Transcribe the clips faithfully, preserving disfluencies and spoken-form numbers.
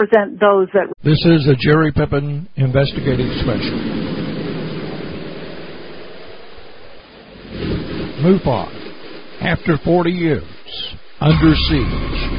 represent those that... This is a Jerry Pippin investigative special. MUFON, after forty years, under siege.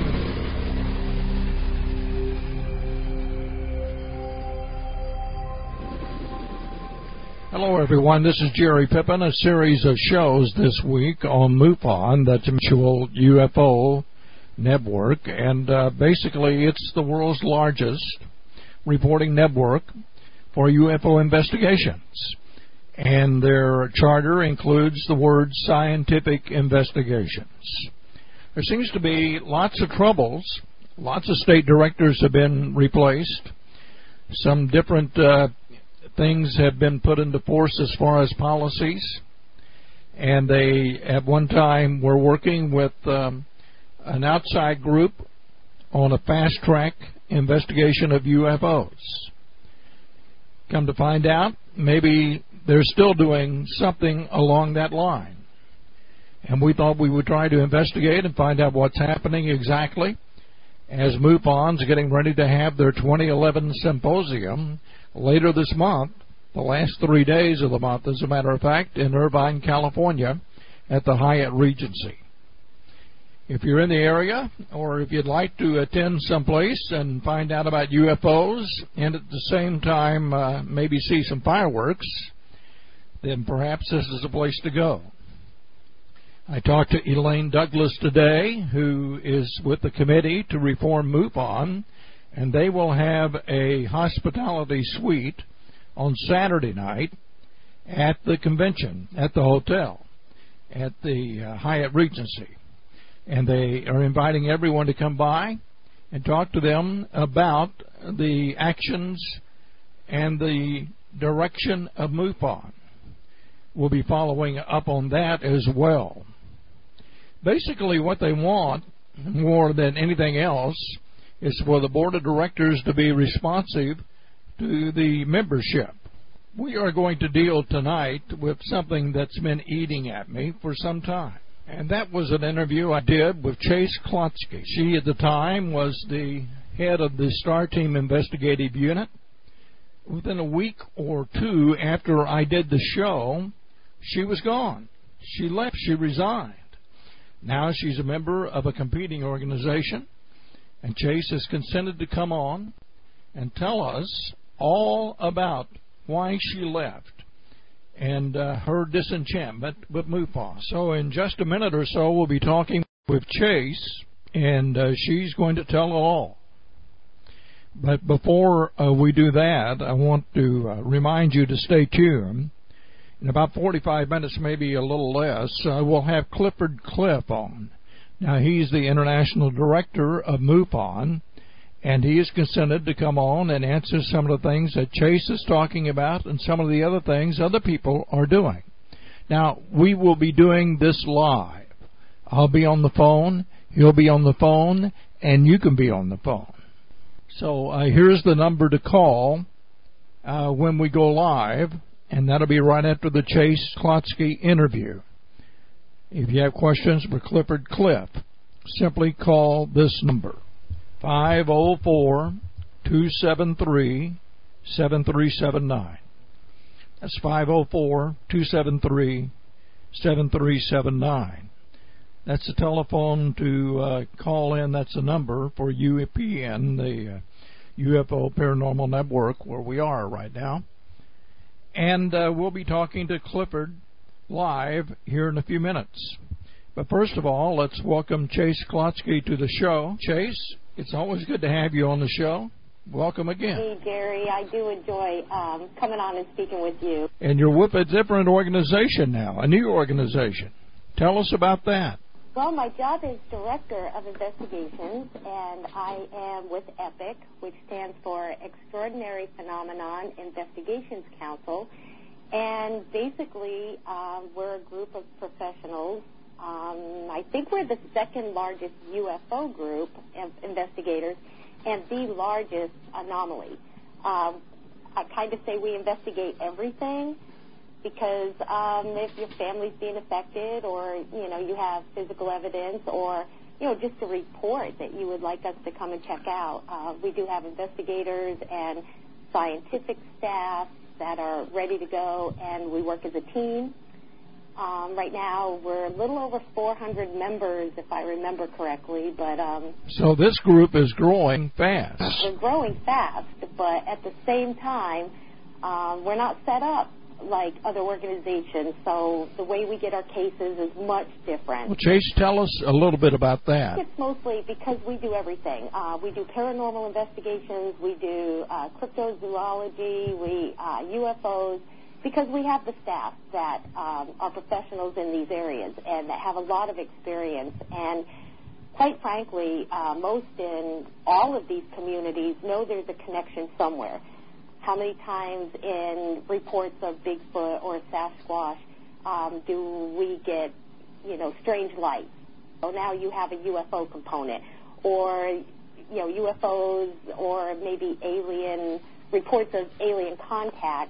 Hello, everyone. This is Jerry Pippin, a series of shows this week on MUFON, that's Mutual U F O Network, and uh, basically it's the world's largest reporting network for U F O investigations. And their charter includes the word scientific investigations. There seems to be lots of troubles. Lots of state directors have been replaced. Some different uh, things have been put into force as far as policies. And they, at one time, were working with um, an outside group on a fast-track investigation of U F Os. Come to find out, maybe they're still doing something along that line. And we thought we would try to investigate and find out what's happening exactly as MUFON's getting ready to have their twenty eleven symposium later this month, the last three days of the month, as a matter of fact, in Irvine, California, at the Hyatt Regency. If you're in the area, or if you'd like to attend someplace and find out about U F Os, and at the same time uh, maybe see some fireworks, then perhaps this is a place to go. I talked to Elaine Douglas today, who is with the committee to reform MUFON, and they will have a hospitality suite on Saturday night at the convention, at the hotel, at the uh, Hyatt Regency. And they are inviting everyone to come by and talk to them about the actions and the direction of MUFON. We'll be following up on that as well. Basically, what they want, more than anything else, is for the board of directors to be responsive to the membership. We are going to deal tonight with something that's been eating at me for some time. And that was an interview I did with Chase Klotsky. She, at the time, was the head of the STAR Team Investigative Unit. Within a week or two after I did the show, she was gone. She left. She resigned. Now she's a member of a competing organization, and Chase has consented to come on and tell us all about why she left and uh, her disenchantment with MUFON. So in just a minute or so, we'll be talking with Chase, and uh, she's going to tell it all. But before uh, we do that, I want to uh, remind you to stay tuned. In about forty-five minutes, maybe a little less, uh, we'll have Clifford Cliff on. Now, he's the international director of MUFON, and he has consented to come on and answer some of the things that Chase is talking about and some of the other things other people are doing. Now, we will be doing this live. I'll be on the phone, he'll be on the phone, and you can be on the phone. So uh, here's the number to call uh, when we go live, and that'll be right after the Chase Klotsky interview. If you have questions for Clifford Cliff, simply call this number, five oh four, two seven three, seven three seven nine. That's five oh four, two seven three, seven three seven nine. That's the telephone to uh, call in. That's the number for U P N, the uh, U F O Paranormal Network, where we are right now. And uh, we'll be talking to Clifford live here in a few minutes. But first of all, let's welcome Chase Klotsky to the show. Chase, it's always good to have you on the show. Welcome again. Hey, Jerry. I do enjoy um, coming on and speaking with you. And you're with a different organization now, a new organization. Tell us about that. Well, my job is Director of Investigations, and I am with EPIC, which stands for Extraordinary Phenomenon Investigations Council. And basically, um, we're a group of professionals. Um, I think we're the second largest U F O group of investigators and the largest anomaly. Um, I kind of say we investigate everything because um, if your family's being affected or, you know, you have physical evidence or you know, just a report that you would like us to come and check out. Uh, we do have investigators and scientific staff that are ready to go, and we work as a team. Um, right now, we're a little over four hundred members, if I remember correctly. But um, so this group is growing fast. We're growing fast, but at the same time, um, we're not set up like other organizations. So the way we get our cases is much different. Well, Chase, tell us a little bit about that. It's mostly because we do everything. Uh, we do paranormal investigations. We do uh, cryptozoology. We uh, U F Os. Because we have the staff that um, are professionals in these areas and that have a lot of experience. And quite frankly, uh, most in all of these communities know there's a connection somewhere. How many times in reports of Bigfoot or Sasquatch um, do we get, you know, strange lights? So now you have a U F O component, or, you know, U F Os, or maybe alien reports of alien contact.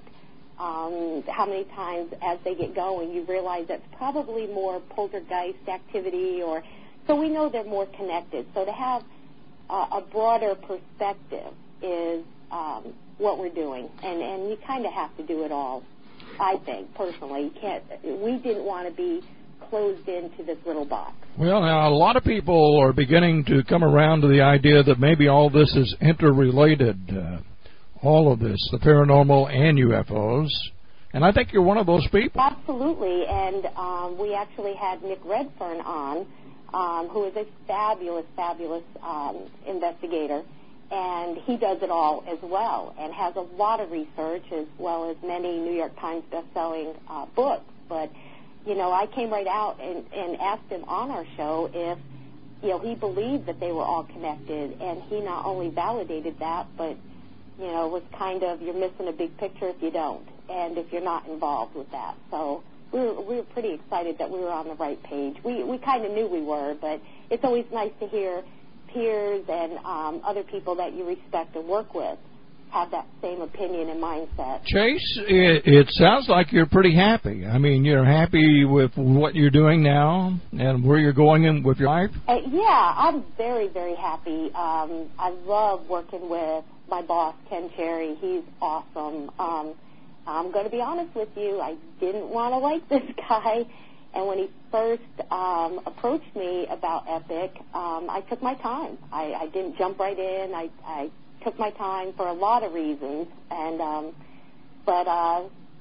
Um, how many times as they get going you realize that's probably more poltergeist activity, or so we know they're more connected. So to have uh, a broader perspective is um, what we're doing, and, and you kind of have to do it all, I think, personally. You can't, we didn't want to be closed into this little box. Well, now, a lot of people are beginning to come around to the idea that maybe all this is interrelated. Uh, all of this, the paranormal and U F Os, and I think you're one of those people. Absolutely, and um, we actually had Nick Redfern on, um, who is a fabulous, fabulous um, investigator, and he does it all as well, and has a lot of research as well as many New York Times best-selling uh, books. But, you know, I came right out and, and asked him on our show if, you know, he believed that they were all connected, and he not only validated that, but you know, was kind of, you're missing a big picture if you don't, and if you're not involved with that. So we were, we were pretty excited that we were on the right page. We we kind of knew we were, but it's always nice to hear peers and um, other people that you respect and work with have that same opinion and mindset. Chase, it, it sounds like you're pretty happy. I mean, you're happy with what you're doing now and where you're going in with your life? Uh, yeah, I'm very, very happy. Um, I love working with my boss, Ken Cherry. He's awesome. Um, I'm going to be honest with you. I didn't want to like this guy. And when he first um, approached me about Epic, um, I took my time. I, I didn't jump right in. I, I took my time for a lot of reasons. And um, but uh,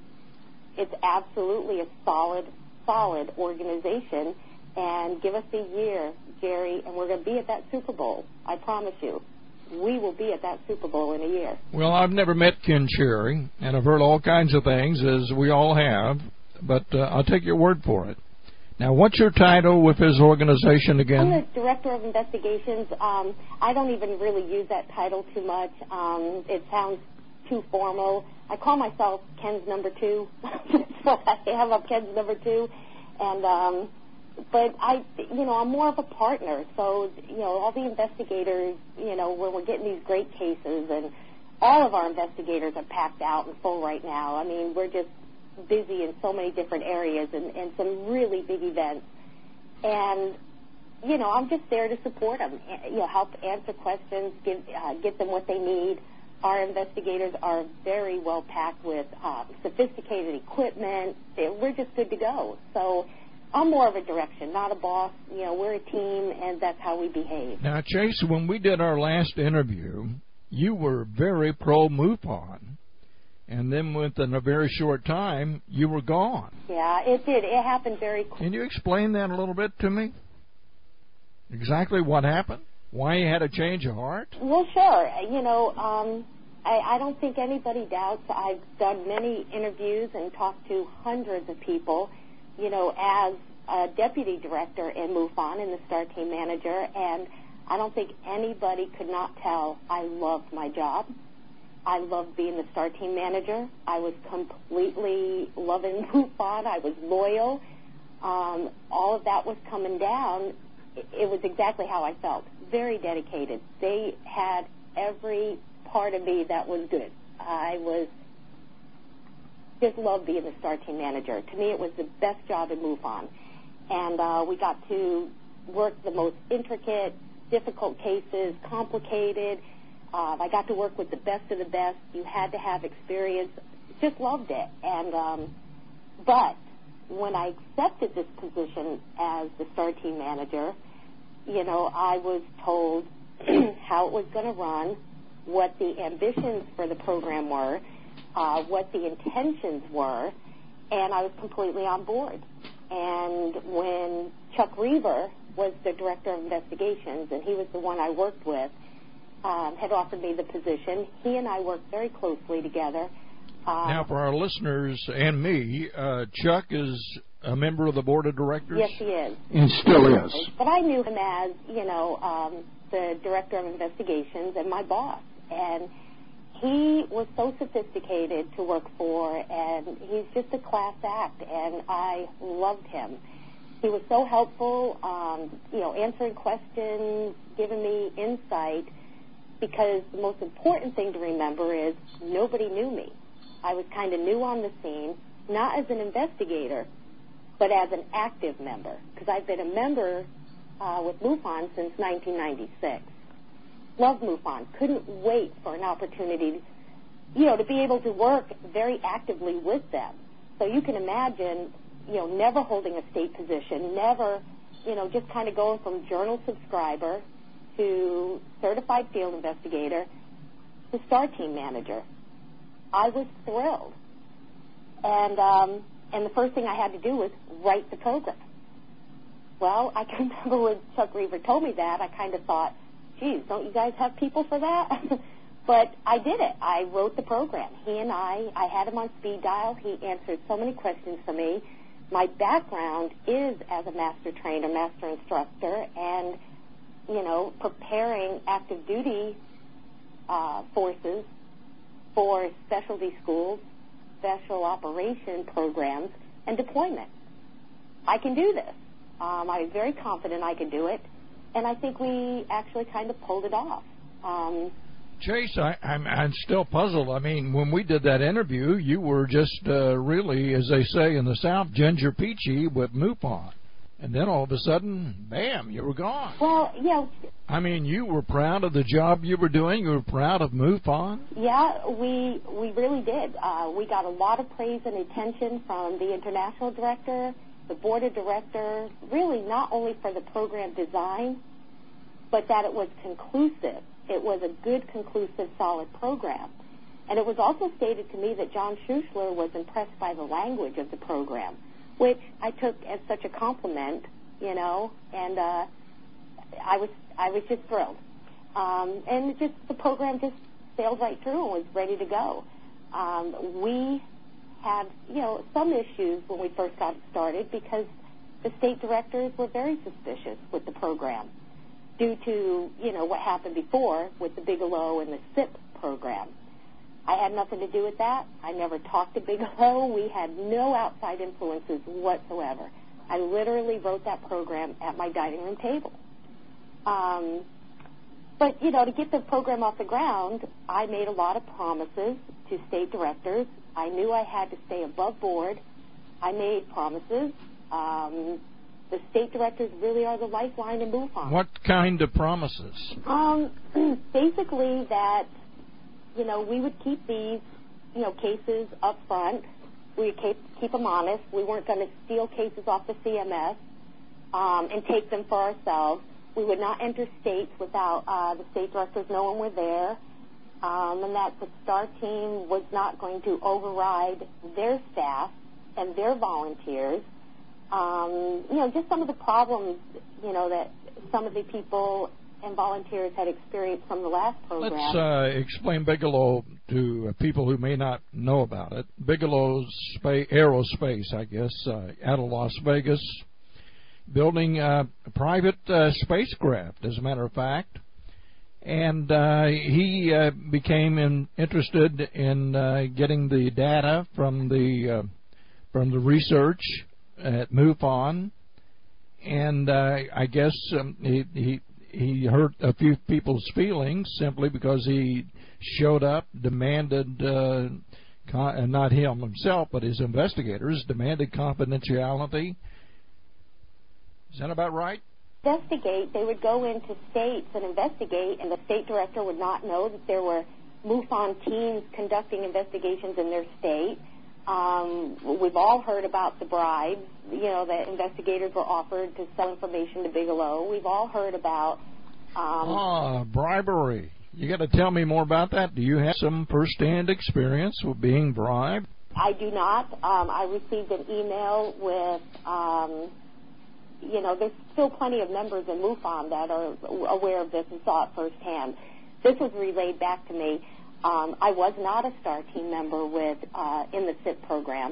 it's absolutely a solid, solid organization. And give us a year, Jerry, and we're going to be at that Super Bowl. I promise you. We will be at that Super Bowl in a year. Well, I've never met Ken Cherry, and I've heard all kinds of things, as we all have, but uh, I'll take your word for it. Now, what's your title with his organization again? I'm the Director of Investigations. Um, I don't even really use that title too much. Um, it sounds too formal. I call myself Ken's number two. That's what I have. I'm Ken's number two. And um, But, I, you know, I'm more of a partner. So, you know, all the investigators, you know, when we're getting these great cases, and all of our investigators are packed out and full right now. I mean, we're just busy in so many different areas and, and some really big events. And, you know, I'm just there to support them, you know, help answer questions, give, uh, get them what they need. Our investigators are very well packed with uh, sophisticated equipment. We're just good to go. So I'm more of a direction, not a boss. You know, we're a team, and that's how we behave. Now, Chase, when we did our last interview, you were very pro-MUFON. And then within a very short time, you were gone. Yeah, it did. It happened very quickly. Can you explain that a little bit to me? Exactly what happened? Why you had a change of heart? Well, sure. You know, um, I, I don't think anybody doubts. I've done many interviews and talked to hundreds of people, you know, as a deputy director in MUFON and the STAR team manager, and I don't think anybody could not tell I loved my job. I loved being the STAR team manager. I was completely loving MUFON. I was loyal. Um, all of that was coming down. It, it was exactly how I felt. Very dedicated. They had every part of me that was good. I was just loved being the STAR team manager. To me, it was the best job in MUFON. And uh, we got to worked the most intricate, difficult cases, complicated. Uh, I got to work with the best of the best. You had to have experience. Just loved it. And um, but when I accepted this position as the STAR team manager, you know, I was told how it was going to run, what the ambitions for the program were, uh, what the intentions were, and I was completely on board. And when Chuck Reaver was the director of investigations, and he was the one I worked with, um, had offered me the position, he and I worked very closely together. Uh, now, for our listeners and me, uh, Chuck is a member of the board of directors? Yes, he is. And still is. But I knew him as, you know, um, the director of investigations and my boss. And he was so sophisticated to work for, and he's just a class act, and I loved him. He was so helpful, um, you know, answering questions, giving me insight, because the most important thing to remember is nobody knew me. I was kind of new on the scene, not as an investigator, but as an active member, because I've been a member uh, with MUFON since nineteen ninety-six. Loved MUFON. Couldn't wait for an opportunity, you know, to be able to work very actively with them. So you can imagine, you know, never holding a state position, never, you know, just kind of going from journal subscriber to certified field investigator to STAR team manager. I was thrilled. And um, and the first thing I had to do was write the program. Well, I can remember when Chuck Reaver told me that, I kind of thought, geez, don't you guys have people for that? But I did it. I wrote the program. He and I, I had him on speed dial. He answered so many questions for me. My background is as a master trainer, master instructor, and, you know, preparing active duty uh, forces for specialty schools, special operation programs, and deployment. I can do this. Um, I was very confident I could do it, and I think we actually kind of pulled it off. Um, Chase, I, I'm, I'm still puzzled. I mean, when we did that interview, you were just uh, really, as they say in the South, ginger peachy with MUFON. And then all of a sudden, bam, you were gone. Well, yeah. I mean, you were proud of the job you were doing. You were proud of MUFON. Yeah, we we really did. Uh, we got a lot of praise and attention from the international director, the board of directors, really not only for the program design, but that it was conclusive. It was a good, conclusive, solid program. And it was also stated to me that John Schuessler was impressed by the language of the program, which I took as such a compliment, you know, and uh, I was I was just thrilled. Um, and it just the program just sailed right through and was ready to go. Um, we had, you know, some issues when we first got started because the state directors were very suspicious with the program due to, you know, what happened before with the Bigelow and the S I P program. I had nothing to do with that. I never talked to Bigelow. We had no outside influences whatsoever. I literally wrote that program at my dining room table. Um, but, you know, to get the program off the ground, I made a lot of promises to state directors. I knew I had to stay above board. I made promises. Um, the state directors really are the lifeline in MUFON. What kind of promises? Um, basically that, you know, we would keep these, you know, cases up front. We would keep, keep them honest. We weren't going to steal cases off the C M S um, and take them for ourselves. We would not enter states without uh, the state directors knowing we're there, um, and that the STAR team was not going to override their staff and their volunteers. Um, you know, just some of the problems, you know, that some of the people and volunteers had experienced from the last program. Let's uh, explain Bigelow to uh, people who may not know about it. Bigelow's spa- Aerospace, I guess, uh, out of Las Vegas, building uh, a private uh, spacecraft, as a matter of fact. And uh, he uh, became in, interested in uh, getting the data from the uh, from the research at MUFON, and uh, I guess um, he, he he hurt a few people's feelings simply because he showed up, demanded, uh, con- not him himself, but his investigators demanded confidentiality. Is that about right? investigate. They would go into states and investigate, and the state director would not know that there were MUFON teams conducting investigations in their state. Um, we've all heard about the bribes, you know, that investigators were offered to sell information to Bigelow. We've all heard about... Um, ah, bribery. You got to tell me more about that. Do you have some first-hand experience with being bribed? I do not. Um, I received an email with, um, you know, there's still plenty of members in MUFON that are aware of this and saw it firsthand. This was relayed back to me. Um, I was not a STAR team member with uh, in the S I P program.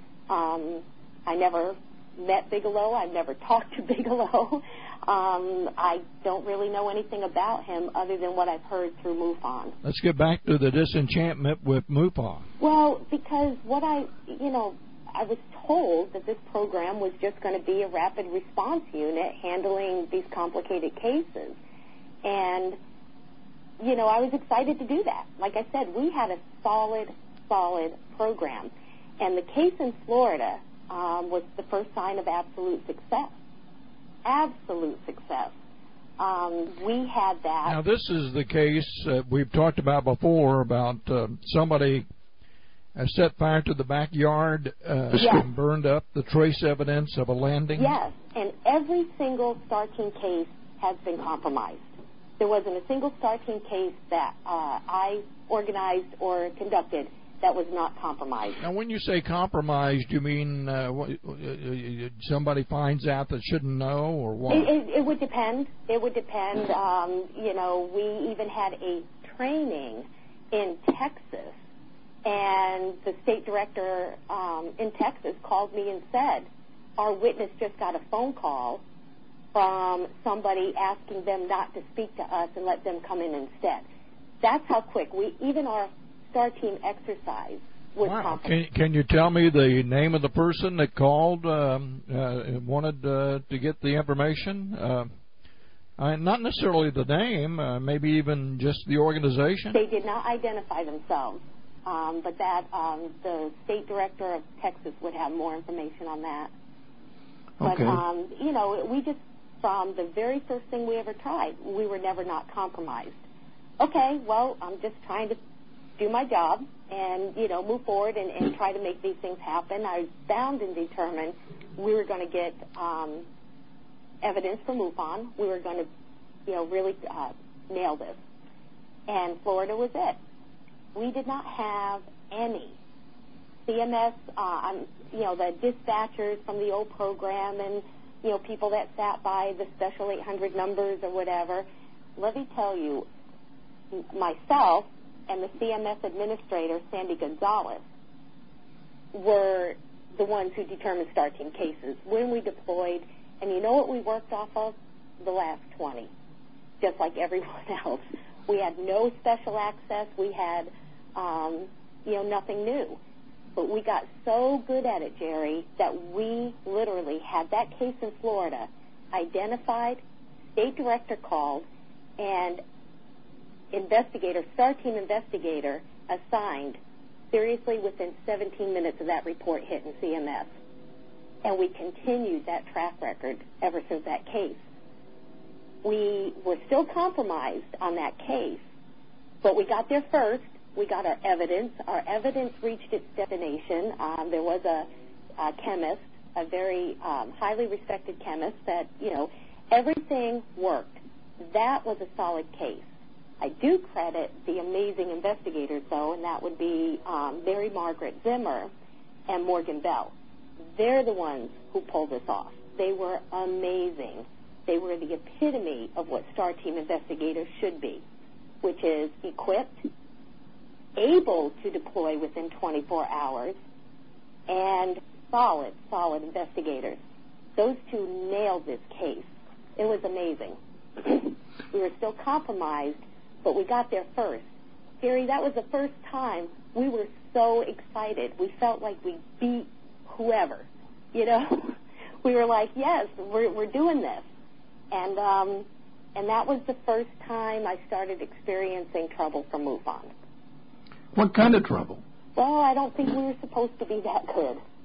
Um, I never met Bigelow. I've never talked to Bigelow. Um, I don't really know anything about him other than what I've heard through MUFON. Let's get back to the disenchantment with MUFON. Well, because what I, you know, I was told that this program was just going to be a rapid response unit handling these complicated cases. And, you know, I was excited to do that. Like I said, we had a solid, solid program. And the case in Florida um, was the first sign of absolute success. Absolute success. Um, we had that. Now, this is the case uh, we've talked about before about uh, somebody uh, set fire to the backyard uh, yes. and burned up the trace evidence of a landing? Yes, and every single STAR team case has been compromised. There wasn't a single STAR team case that uh, I organized or conducted that was not compromised. Now, when you say compromised, you mean uh, what, somebody finds out that shouldn't know, or what? It, it, it would depend. It would depend. Um, you know, we even had a training in Texas, and the state director um, in Texas called me and said, our witness just got a phone call from somebody asking them not to speak to us and let them come in instead. That's how quick. We even our STAR team exercise was wow. compromised. Can, can you tell me the name of the person that called um, uh, and wanted uh, to get the information? Uh, I, not necessarily the name, uh, maybe even just the organization? They did not identify themselves, um, but that um, the state director of Texas would have more information on that. But, okay. um, you know, we just, from the very first thing we ever tried, we were never not compromised. Okay, well, I'm just trying to do my job and, you know, move forward and, and try to make these things happen. I was bound and determined we were going to get um, evidence from MUFON. We were going to, you know, really uh, nail this. And Florida was it. We did not have any. C M S, uh, I'm, you know, the dispatchers from the old program and, you know, people that sat by the special eight hundred numbers or whatever. Let me tell you, myself and the C M S administrator, Sandy Gonzalez, were the ones who determined STAR team cases when we deployed. And you know what we worked off of? The last twenty, just like everyone else. We had no special access. We had, um, you know, nothing new. But we got so good at it, Jerry, that we literally had that case in Florida identified, state director called, and investigator, STAR team investigator, assigned, seriously within seventeen minutes of that report hitting C M S. And we continued that track record ever since that case. We were still compromised on that case, but we got there first. We got our evidence. Our evidence reached its destination. Um, there was a, a chemist, a very um, highly respected chemist that, you know, everything worked. That was a solid case. I do credit the amazing investigators, though, and that would be um, Mary Margaret Zimmer and Morgan Bell. They're the ones who pulled this off. They were amazing. They were the epitome of what STAR team investigators should be, which is equipped, able to deploy within twenty-four hours, and solid, solid investigators. Those two nailed this case. It was amazing. We were still compromised, but we got there first. Gary, that was the first time we were so excited. We felt like we beat whoever, you know. We were like, yes, we're we're doing this. And um, and that was the first time I started experiencing trouble from MUFON. What kind of trouble? Well, I don't think we were supposed to be that good.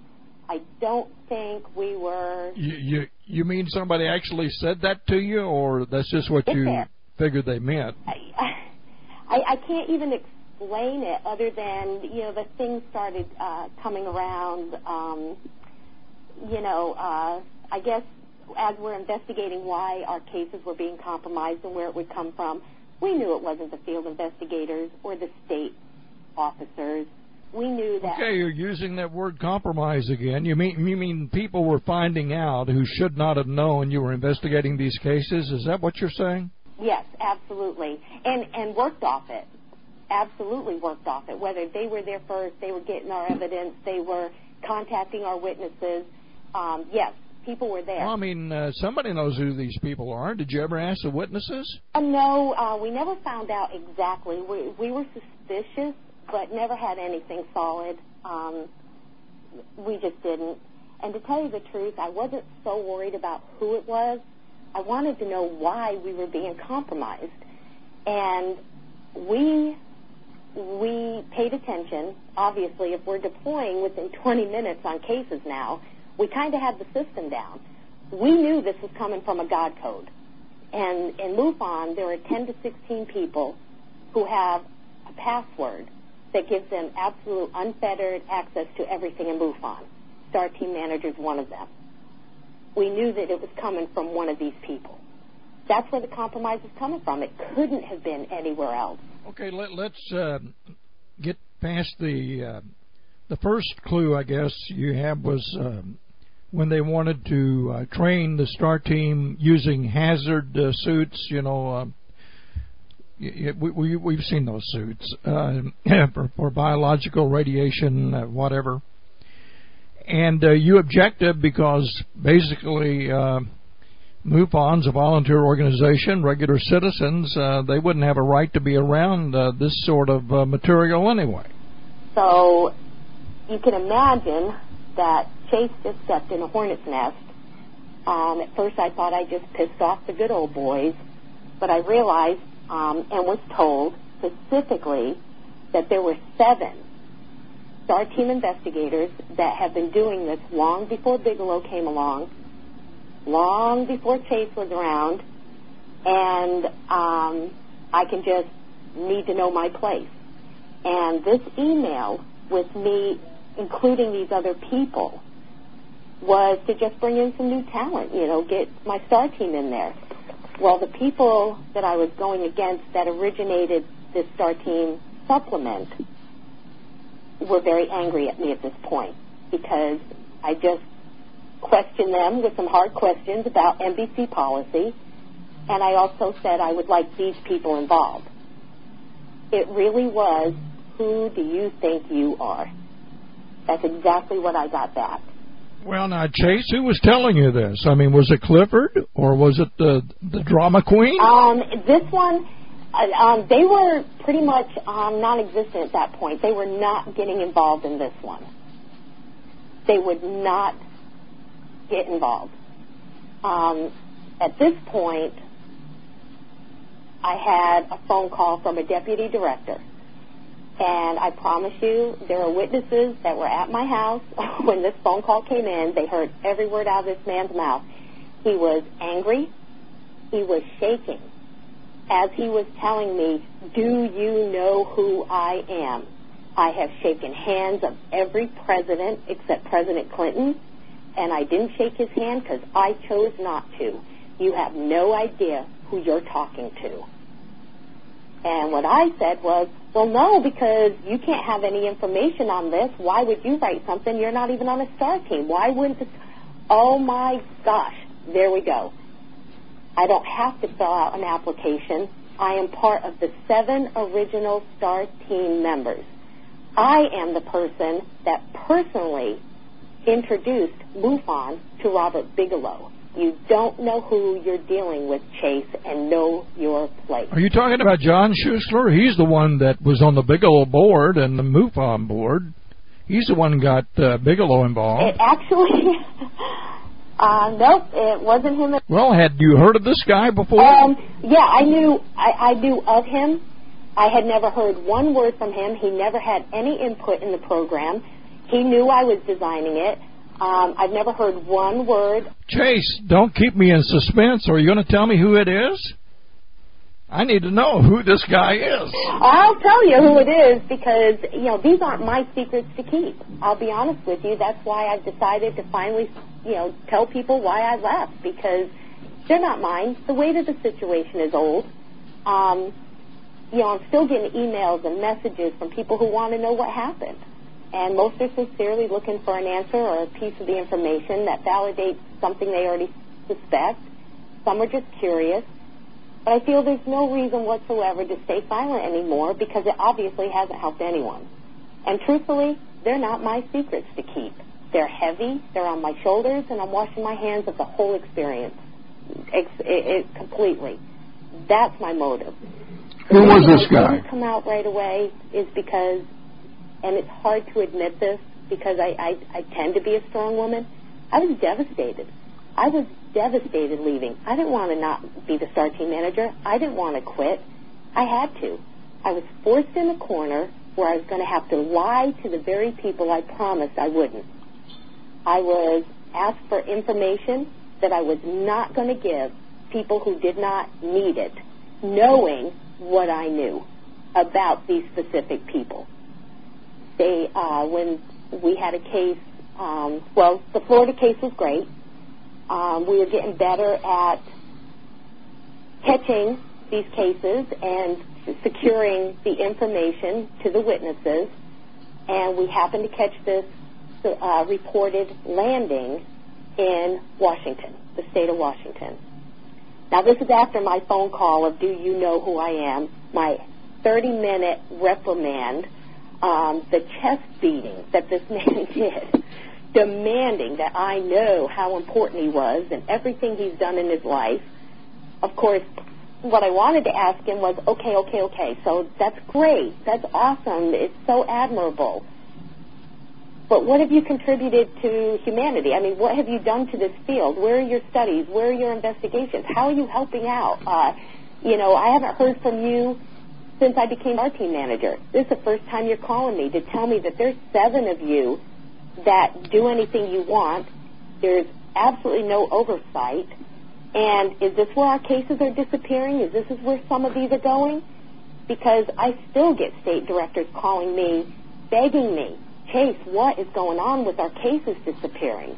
I don't think we were... You, you, you mean somebody actually said that to you, or that's just what you there. figured they meant? I, I, I can't even explain it other than, you know, the things started uh, coming around. Um, you know, uh, I guess as we're investigating why our cases were being compromised and where it would come from, we knew it wasn't the field investigators or the state officers. We knew that... Okay, you're using that word compromise again. You mean you mean people were finding out who should not have known you were investigating these cases? Is that what you're saying? Yes, absolutely. And and worked off it. Absolutely worked off it. Whether they were there first, they were getting our evidence, they were contacting our witnesses. Um, yes, people were there. Well, I mean, uh, somebody knows who these people are. Did you ever ask the witnesses? Uh, no, uh, we never found out exactly. We, we were suspicious, but never had anything solid. Um, we just didn't. And to tell you the truth, I wasn't so worried about who it was. I wanted to know why we were being compromised. And we we paid attention. Obviously, if we're deploying within twenty minutes on cases now, we kind of had the system down. We knew this was coming from a God code. And in MUFON, there are ten to sixteen people who have a password that gives them absolute unfettered access to everything in MUFON. Star Team Manager is one of them. We knew that it was coming from one of these people. That's where the compromise is coming from. It couldn't have been anywhere else. Okay, let, let's uh, get past the uh, the first clue, I guess, you have was um, when they wanted to uh, train the Star Team using hazard uh, suits, you know, uh, we, we, we've seen those suits uh, for, for biological radiation, uh, whatever. And uh, you objected because basically uh, MUFON's a volunteer organization, regular citizens, uh, they wouldn't have a right to be around uh, this sort of uh, material anyway. So you can imagine that Chase just stepped in a hornet's nest. Um, at first I thought I just pissed off the good old boys, but I realized um, and was told specifically that there were seven Star Team investigators that have been doing this long before Bigelow came along, long before Chase was around, and um, I can just need to know my place. And this email with me including these other people was to just bring in some new talent, you know, get my Star Team in there. Well, the people that I was going against that originated this Star Team supplement were very angry at me at this point because I just questioned them with some hard questions about N B C policy, and I also said I would like these people involved. It really was, who do you think you are? That's exactly what I got back. Well, now, Chase, who was telling you this? I mean, was it Clifford or was it the the drama queen? Um, this one, uh, um, they were pretty much um, non-existent at that point. They were not getting involved in this one. They would not get involved. Um, at this point, I had a phone call from a deputy director. And I promise you, there are witnesses that were at my house when this phone call came in. They heard every word out of this man's mouth. He was angry. He was shaking as he was telling me, do you know who I am? I have shaken hands of every president except President Clinton, and I didn't shake his hand because I chose not to. You have no idea who you're talking to. And what I said was, well, no, because you can't have any information on this. Why would you write something? You're not even on a Star Team. Why wouldn't this? Oh, my gosh. There we go. I don't have to fill out an application. I am part of the seven original Star Team members. I am the person that personally introduced MUFON to Robert Bigelow. You don't know who you're dealing with, Chase, and know your place. Are you talking about John Schuessler? He's the one that was on the Bigelow board and the MUFON board. He's the one who got uh, Bigelow involved. It actually, uh, nope, it wasn't him. Well, had you heard of this guy before? Um, yeah, I knew, I, I knew of him. I had never heard one word from him. He never had any input in the program. He knew I was designing it. Um, I've never heard one word. Chase, don't keep me in suspense. Are you going to tell me who it is? I need to know who this guy is. I'll tell you who it is because, you know, these aren't my secrets to keep. I'll be honest with you. That's why I've decided to finally, you know, tell people why I left, because they're not mine. The weight of the situation is old. Um, you know, I'm still getting emails and messages from people who want to know what happened. And most are sincerely looking for an answer or a piece of the information that validates something they already suspect. Some are just curious. But I feel there's no reason whatsoever to stay silent anymore because it obviously hasn't helped anyone. And truthfully, they're not my secrets to keep. They're heavy, they're on my shoulders, and I'm washing my hands of the whole experience. It, it, it, completely. That's my motive. Who was this guy? Didn't come out right away is because, and it's hard to admit this because I, I, I tend to be a strong woman, I was devastated. I was devastated leaving. I didn't want to not be the star team manager. I didn't want to quit. I had to. I was forced in a corner where I was going to have to lie to the very people I promised I wouldn't. I was asked for information that I was not going to give people who did not need it, knowing what I knew about these specific people. They, uh, when we had a case, um, well, the Florida case was great. Um, we were getting better at catching these cases and securing the information to the witnesses, and we happened to catch this uh, reported landing in Washington, the state of Washington. Now, this is after my phone call of, do you know who I am, my thirty-minute reprimand, um, the chest beating that this man did, demanding that I know how important he was and everything he's done in his life. Of course, what I wanted to ask him was, okay, okay, okay, so that's great. That's awesome. It's so admirable. But what have you contributed to humanity? I mean, what have you done to this field? Where are your studies? Where are your investigations? How are you helping out? Uh, you know, I haven't heard from you since I became our team manager. This is the first time you're calling me to tell me that there's seven of you that do anything you want. There's absolutely no oversight. And is this where our cases are disappearing? Is this is where some of these are going? Because I still get state directors calling me, begging me, Chase, what is going on with our cases disappearing?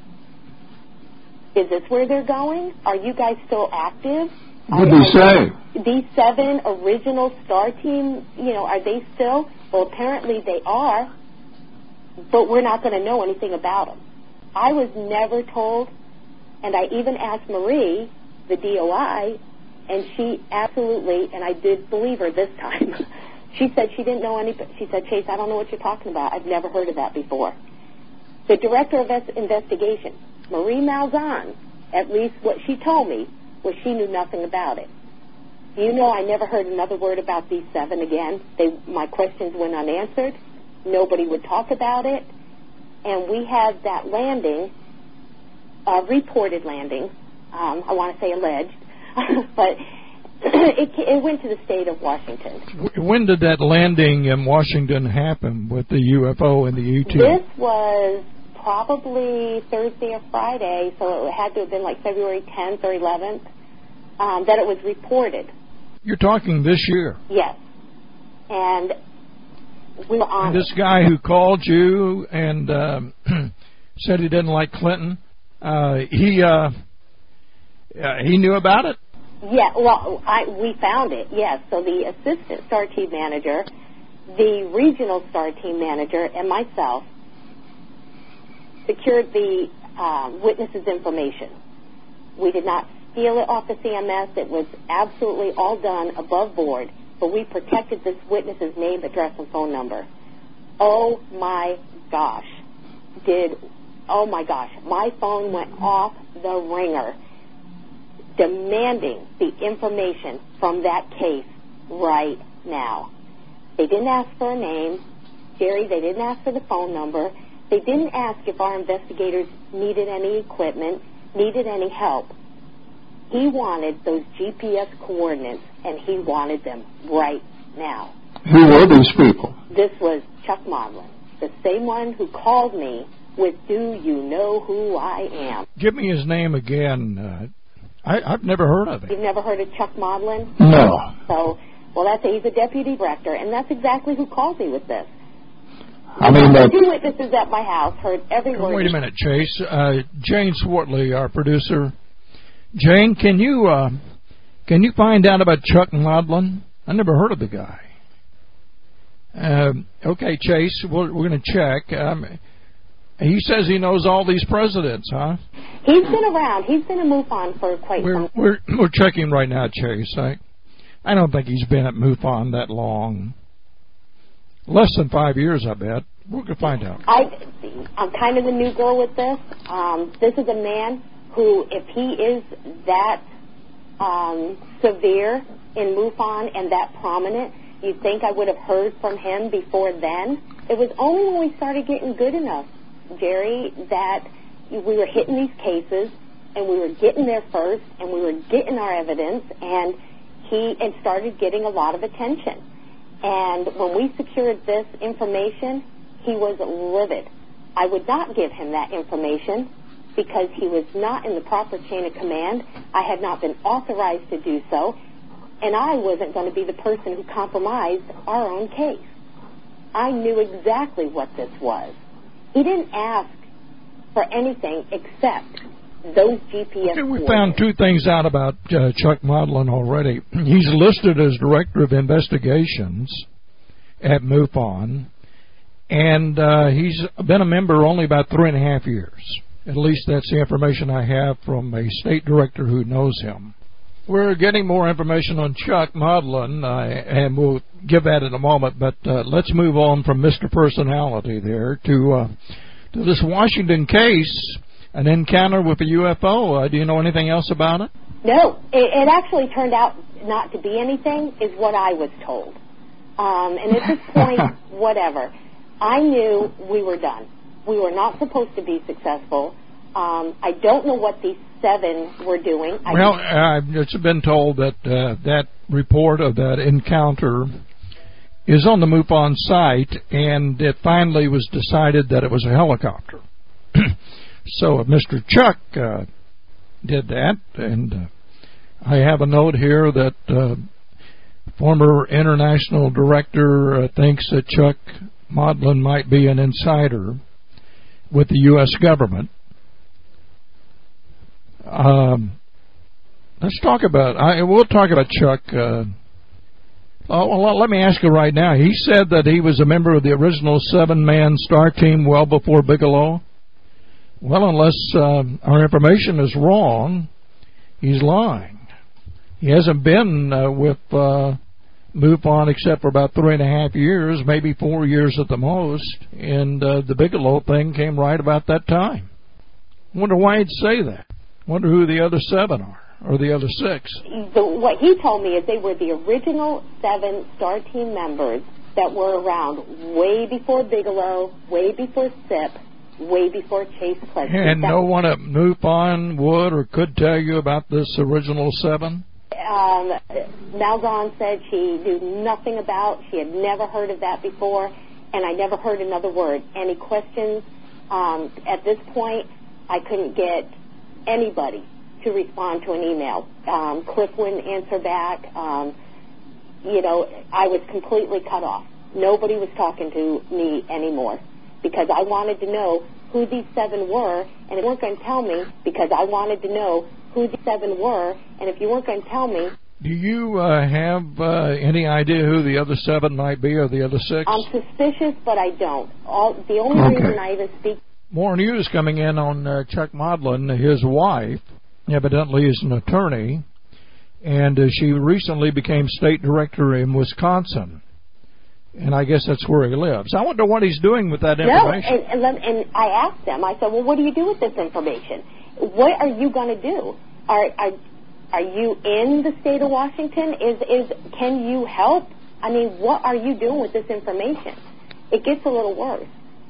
Is this where they're going? Are you guys still active? What did they say? These seven original star team, you know, are they still? Well, apparently they are, but we're not going to know anything about them. I was never told, and I even asked Marie, the D O I, and she absolutely, and I did believe her this time, she said she didn't know any, she said, Chase, I don't know what you're talking about. I've never heard of that before. The director of investigation, Marie Malzahn, at least what she told me was she knew nothing about it. Do you know I never heard another word about these seven again? They, my questions went unanswered. Nobody would talk about it. And we had that landing, uh, reported landing, um, I want to say alleged, but it, it went to the state of Washington. When did that landing in Washington happen with the U F O and the E T? This was probably Thursday or Friday, so it had to have been like February tenth or eleventh, um, that it was reported. You're talking this year? Yes. And we were on and this guy who called you and um, said he didn't like Clinton, uh, he uh, uh, he knew about it? Yeah, well, I, we found it, yes. So the assistant star team manager, the regional star team manager, and myself secured the uh, witnesses' information. We did not steal it off the C M S. It was absolutely all done above board, but we protected this witness's name, address, and phone number. Oh, my gosh. Did, oh, my gosh. My phone went off the ringer, demanding the information from that case right now. They didn't ask for a name. Jerry, they didn't ask for the phone number. They didn't ask if our investigators needed any equipment, needed any help. He wanted those G P S coordinates, and he wanted them right now. Who were these people? This was Chuck Modlin, the same one who called me with Do You Know Who I Am? Give me his name again. Uh, I, I've never heard of him. You've never heard of Chuck Modlin? No. So, well, that's a, he's a deputy director, and that's exactly who called me with this. I mean, uh, two witnesses at my house heard every word. Wait a minute, Chase. Uh, Jane Swartley, our producer. Jane, can you uh, can you find out about Chuck Modlin? I never heard of the guy. Um, okay, Chase, we're, we're going to check. Um, he says he knows all these presidents, huh? He's been around. He's been a MUFON for quite we're, some time. We're, we're checking right now, Chase. I, I don't think he's been at MUFON that long. Less than five years, I bet. We're going to find out. I, I'm kind of the new girl with this. Um, this is a man who, if he is that um, severe in MUFON and that prominent, you'd think I would have heard from him before then. It was only when we started getting good enough, Jerry, that we were hitting these cases and we were getting there first and we were getting our evidence, and he and started getting a lot of attention. And when we secured this information, he was livid. I would not give him that information because he was not in the proper chain of command. I had not been authorized to do so, and I wasn't going to be the person who compromised our own case. I knew exactly what this was. He didn't ask for anything except those G P S okay, we found two things out about uh, Chuck Modlin already. He's listed as Director of Investigations at MUFON, and uh, he's been a member only about three and a half years. At least that's the information I have from a state director who knows him. We're getting more information on Chuck Modlin, uh, and we'll give that in a moment, but uh, let's move on from Mister Personality there to, uh, to this Washington case, an encounter with a U F O. Uh, do you know anything else about it? No. It, it actually turned out not to be anything, is what I was told. Um, and at this point, whatever. I knew we were done. We were not supposed to be successful. Um, I don't know what these seven were doing. I well, I've just been told that uh, that report of that encounter is on the MUFON site, and it finally was decided that it was a helicopter. So if Mister Chuck uh, did that, and uh, I have a note here that uh, former international director uh, thinks that Chuck Modlin might be an insider with the U S government. Um, let's talk about. I, we'll talk about Chuck. Uh, oh, well, let me ask you right now. He said that he was a member of the original seven-man star team well before Bigelow. Well, unless uh, our information is wrong, he's lying. He hasn't been uh, with uh, MUFON except for about three and a half years, maybe four years at the most, and uh, the Bigelow thing came right about that time. I wonder why he'd say that. I wonder who the other seven are, or the other six. The, what he told me is they were the original seven star team members that were around way before Bigelow, way before S I P, way before Chase Pledge. And no one at MUFON would or could tell you about this original seven? Um, Malzahn said she knew nothing about, she had never heard of that before, and I never heard another word. Any questions? Um, at this point, I couldn't get anybody to respond to an email. Um, Cliff wouldn't answer back. Um, you know, I was completely cut off. Nobody was talking to me anymore, because I wanted to know who these seven were, and they weren't going to tell me because I wanted to know who the seven were, and if you weren't going to tell me... Do you uh, have uh, any idea who the other seven might be, or the other six? I'm suspicious, but I don't. All, the only okay. reason I even speak... More news coming in on uh, Chuck Modlin. His wife, evidently, is an attorney, and uh, she recently became state director in Wisconsin. And I guess that's where he lives. I wonder what he's doing with that information. No, and, and, and I asked them, I said, well, what do you do with this information? What are you going to do? Are, are are you in the state of Washington? Is is can you help? I mean, what are you doing with this information? It gets a little worse.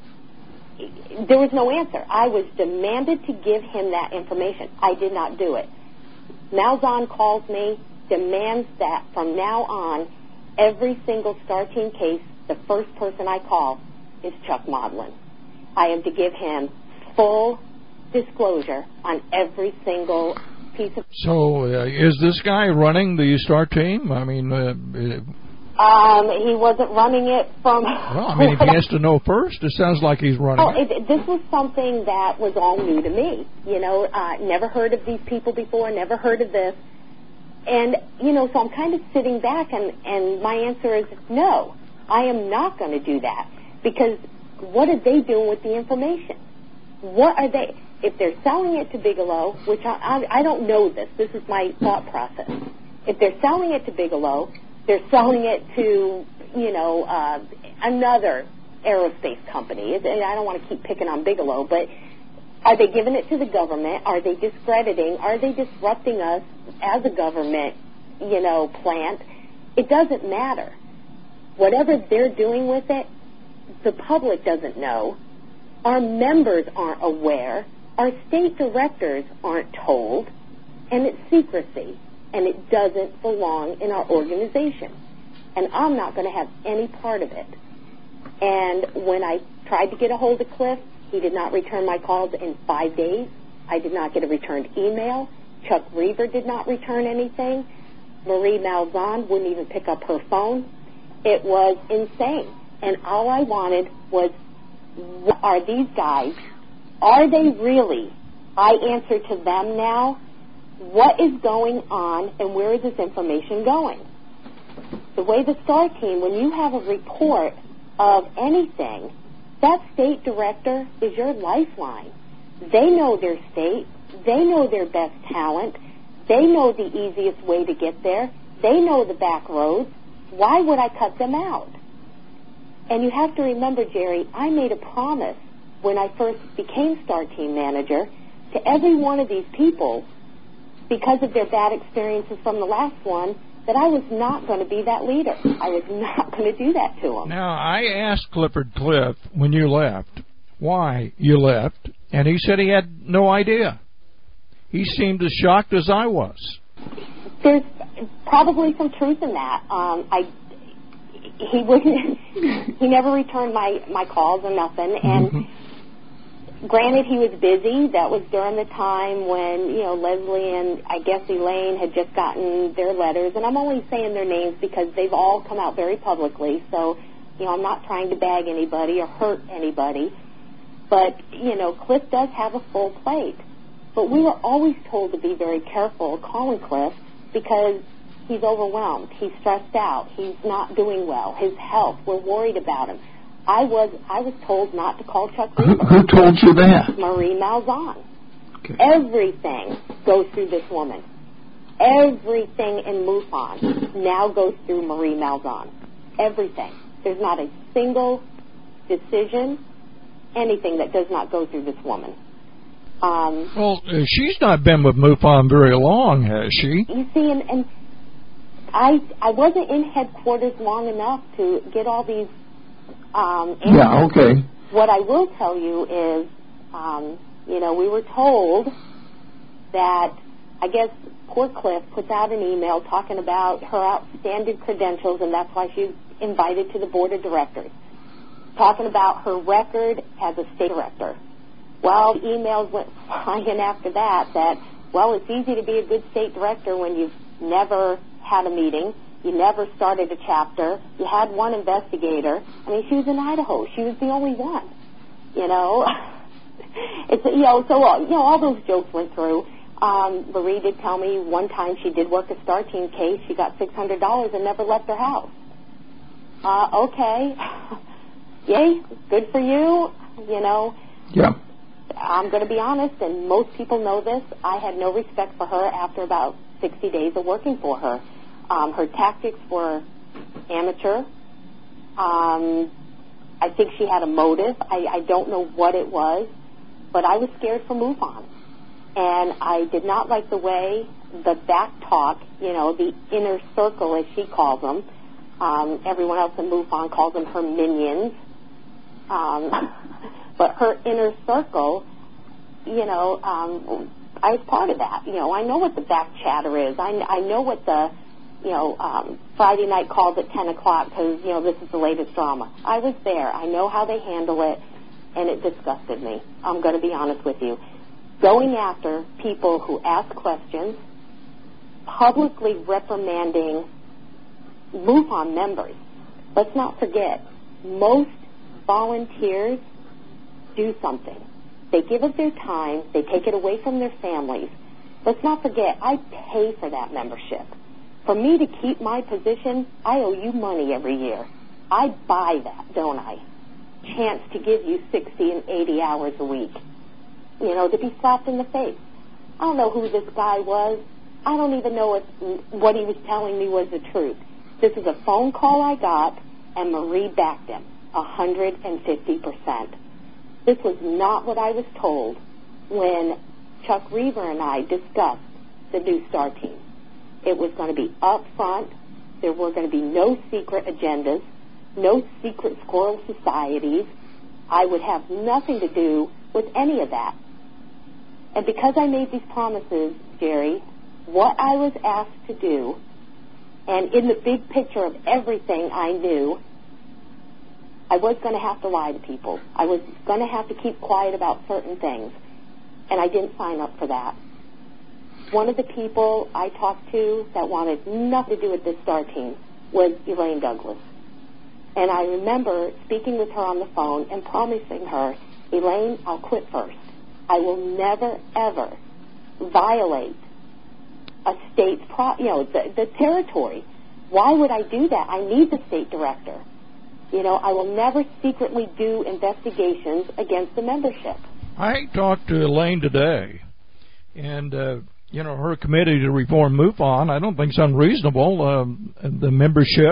There was no answer. I was demanded to give him that information. I did not do it. Malzahn calls me, demands that from now on, every single Star Team case, the first person I call is Chuck Modlin. I am to give him full disclosure on every single piece of... So uh, is this guy running the STAR team? I mean... Uh, um, he wasn't running it from... Well, I mean, if he has to know first, it sounds like he's running oh, it. it. This was something that was all new to me. You know, uh, never heard of these people before, never heard of this. And, you know, so I'm kind of sitting back, and, and my answer is no, I am not going to do that. Because what are they doing with the information? What are they... If they're selling it to Bigelow, which I, I, I don't know this, this is my thought process. If they're selling it to Bigelow, they're selling it to, you know, uh, another aerospace company. And I don't want to keep picking on Bigelow, but are they giving it to the government? Are they discrediting? Are they disrupting us as a government, you know, plant? It doesn't matter. Whatever they're doing with it, the public doesn't know. Our members aren't aware. Our state directors aren't told. And it's secrecy. And it doesn't belong in our organization. And I'm not going to have any part of it. And when I tried to get a hold of Cliff, he did not return my calls in five days. I did not get a returned email. Chuck Reaver did not return anything. Marie Malzahn wouldn't even pick up her phone. It was insane. And all I wanted was, what are these guys, are they really, I answer to them now, what is going on and where is this information going? The way the STAR team, when you have a report of anything, that state director is your lifeline. They know their state. They know their best talent. They know the easiest way to get there. They know the back roads. Why would I cut them out? And you have to remember, Jerry, I made a promise when I first became STAR team manager to every one of these people, because of their bad experiences from the last one, that I was not going to be that leader. I was not going to do that to them. Now, I asked Clifford Cliff when you left why you left, and he said he had no idea. He seemed as shocked as I was. There's probably some truth in that. Um, I he wouldn't. He never returned my my calls or nothing, and. Mm-hmm. Granted, he was busy. That was during the time when, you know, Leslie and I guess Elaine had just gotten their letters. And I'm only saying their names because they've all come out very publicly. So, you know, I'm not trying to bag anybody or hurt anybody. But, you know, Cliff does have a full plate. But we were always told to be very careful calling Cliff because he's overwhelmed. He's stressed out. He's not doing well. His health, we're worried about him. I was I was told not to call Chuck Reaver. Who, who told you that? Marie Malzahn. Okay. Everything goes through this woman. Everything in MUFON now goes through Marie Malzahn. Everything. There's not a single decision, anything that does not go through this woman. Um, well, uh, she's not been with MUFON very long, has she? You see, and, and I I wasn't in headquarters long enough to get all these Um, yeah, okay. What I will tell you is, um, you know, we were told that, I guess, poor Cliff puts out an email talking about her outstanding credentials, and that's why she's invited to the board of directors, talking about her record as a state director. Well, the emails went flying after that, that, well, it's easy to be a good state director when you've never had a meeting. You never started a chapter. You had one investigator. I mean, she was in Idaho. She was the only one. You know, it's you know. So uh, you know, all those jokes went through. Um, Marie did tell me one time she did work a STAR team case. She got six hundred dollars and never left her house. Uh, okay, yay, good for you. You know. Yeah. I'm going to be honest, and most people know this. I had no respect for her after about sixty days of working for her. Um, her tactics were amateur. Um, I think she had a motive. I, I don't know what it was, but I was scared for MUFON. And I did not like the way the back talk, you know, the inner circle, as she calls them. Um, everyone else in MUFON calls them her minions. Um, but her inner circle, you know, um, I was part of that. You know, I know what the back chatter is. I, I know what the... you know, um, Friday night calls at ten o'clock because, you know, this is the latest drama. I was there. I know how they handle it. and it disgusted me. I'm going to be honest with you. Going after people who ask questions, publicly reprimanding MUFON members. Let's not forget, most volunteers do something. They give up their time. They take it away from their families. Let's not forget, I pay for that membership. For me to keep my position, I owe you money every year. I buy that, don't I? Chance to give you sixty and eighty hours a week. You know, to be slapped in the face. I don't know who this guy was. I don't even know if what he was telling me was the truth. This is a phone call I got, and Marie backed him, one hundred fifty percent. This was not what I was told when Chuck Reaver and I discussed the new STAR team. It was going to be up front. There were going to be no secret agendas, no secret squirrel societies. I would have nothing to do with any of that. And because I made these promises, Jerry, what I was asked to do, and in the big picture of everything I knew, I was going to have to lie to people. I was going to have to keep quiet about certain things. And I didn't sign up for that. One of the people I talked to that wanted nothing to do with this STAR team was Elaine Douglas. And I remember speaking with her on the phone and promising her, Elaine, I'll quit first. I will never, ever violate a state's, pro- you know, the, the territory. Why would I do that? I need the state director. You know, I will never secretly do investigations against the membership. I talked to Elaine today, and, uh, you know, her committee to reform MUFON, I don't think it's unreasonable. Um, the membership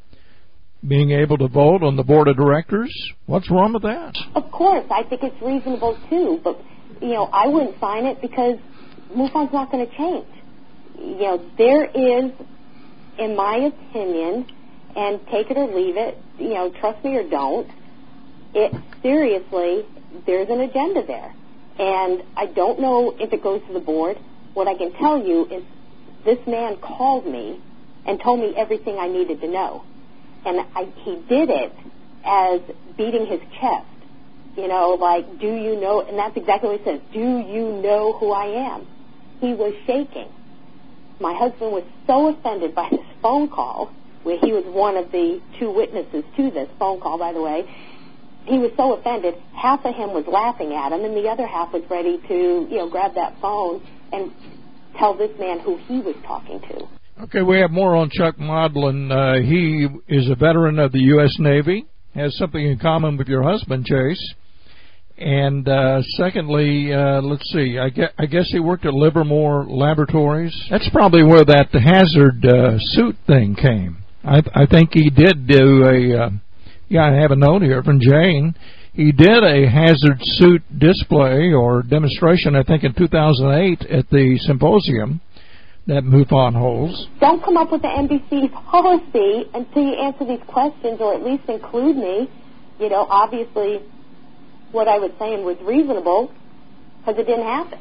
being able to vote on the board of directors, what's wrong with that? Of course, I think it's reasonable, too. But, you know, I wouldn't sign it because MUFON's not going to change. You know, there is, in my opinion, and take it or leave it, you know, trust me or don't, it seriously, there's an agenda there. And I don't know if it goes to the board. What I can tell you is this man called me and told me everything I needed to know. And I, he did it as beating his chest. You know, like, do you know, and that's exactly what he says, do you know who I am? He was shaking. My husband was so offended by this phone call, where he was one of the two witnesses to this phone call, by the way. He was so offended, half of him was laughing at him, and the other half was ready to, you know, grab that phone and tell this man who he was talking to. Okay, we have more on Chuck Modlin. Uh, he is a veteran of the U S Navy, has something in common with your husband, Chase. And uh, secondly, uh, let's see, I guess, I guess he worked at Livermore Laboratories. That's probably where that hazard uh, suit thing came. I, I think he did do a, uh, yeah, I have a note here from Jane. He did a hazard suit display or demonstration, I think, in two thousand eight at the symposium that MUFON holds. Don't come up with the N B C policy until you answer these questions, or at least include me. You know, obviously, what I was saying was reasonable because it didn't happen.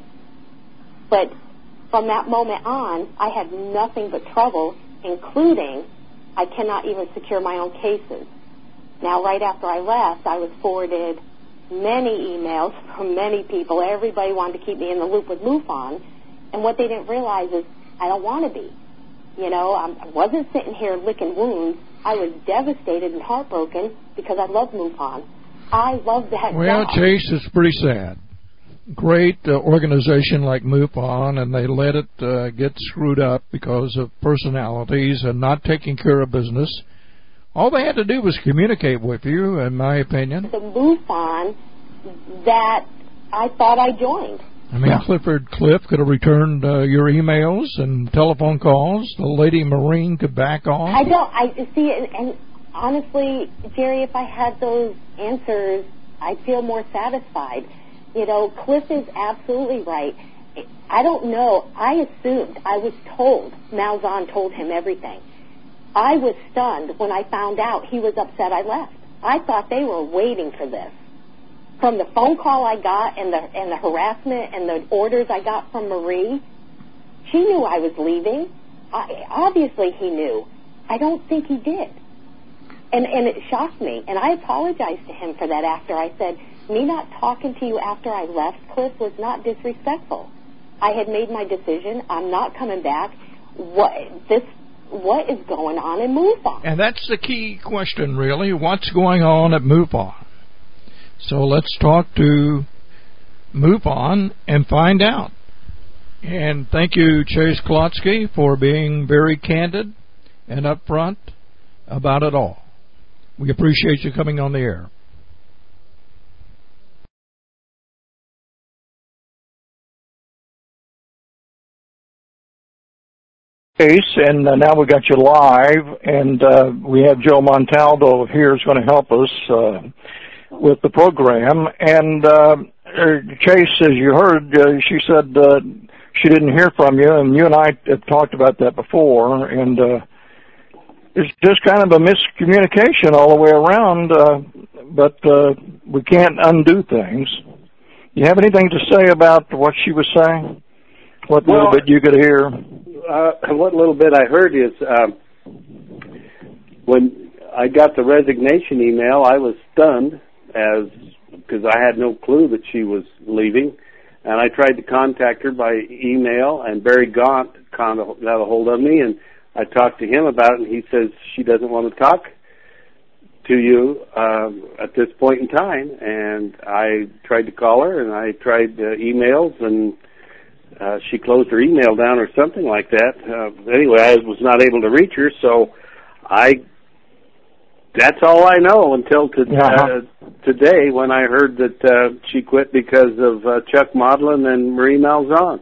But from that moment on, I had nothing but trouble, including I cannot even secure my own cases. Now, right after I left, I was forwarded many emails from many people. Everybody wanted to keep me in the loop with MUFON. And what they didn't realize is I don't want to be. You know, I wasn't sitting here licking wounds. I was devastated and heartbroken because I love MUFON. I love that Well, job. Chase, it's pretty sad. Great uh, organization like MUFON, and they let it uh, get screwed up because of personalities and not taking care of business. All they had to do was communicate with you, in my opinion. The MUFON that I thought I joined. I mean, Clifford Cliff could have returned uh, your emails and telephone calls. The Lady Marine could back off. I don't. I see, and, and honestly, Jerry, if I had those answers, I'd feel more satisfied. You know, Cliff is absolutely right. I don't know. I assumed, I was told, Malzahn told him everything. I was stunned when I found out he was upset I left. I thought they were waiting for this. From the phone call I got and the and the harassment and the orders I got from Marie, she knew I was leaving. I, obviously he knew. I don't think he did. And and it shocked me. And I apologized to him for that after. I said, me not talking to you after I left, Cliff, was not disrespectful. I had made my decision. I'm not coming back. What this? What is going on in MUFON? And that's the key question, really. What's going on at MUFON? So let's talk to MUFON and find out. And thank you, Chase Klotsky, for being very candid and upfront about it all. We appreciate you coming on the air. And uh, now we got you live, and uh, we have Joe Montalvo here who's going to help us uh, with the program. And uh, Chase, as you heard, uh, she said uh, she didn't hear from you, and you and I have talked about that before, and uh, it's just kind of a miscommunication all the way around, uh, but uh, we can't undo things. You have anything to say about what she was saying? What well, little bit you could hear? Uh, what little bit I heard is um, when I got the resignation email, I was stunned as because I had no clue that she was leaving, and I tried to contact her by email, and Barry Gaunt got a hold of me, and I talked to him about it, and he says she doesn't want to talk to you um, at this point in time, and I tried to call her, and I tried uh, emails, and Uh, she closed her email down or something like that. Uh, anyway, I was not able to reach her, so I, that's all I know until to, uh-huh. uh, today when I heard that uh, she quit because of uh, Chuck Maudlin and Marie Malzahn.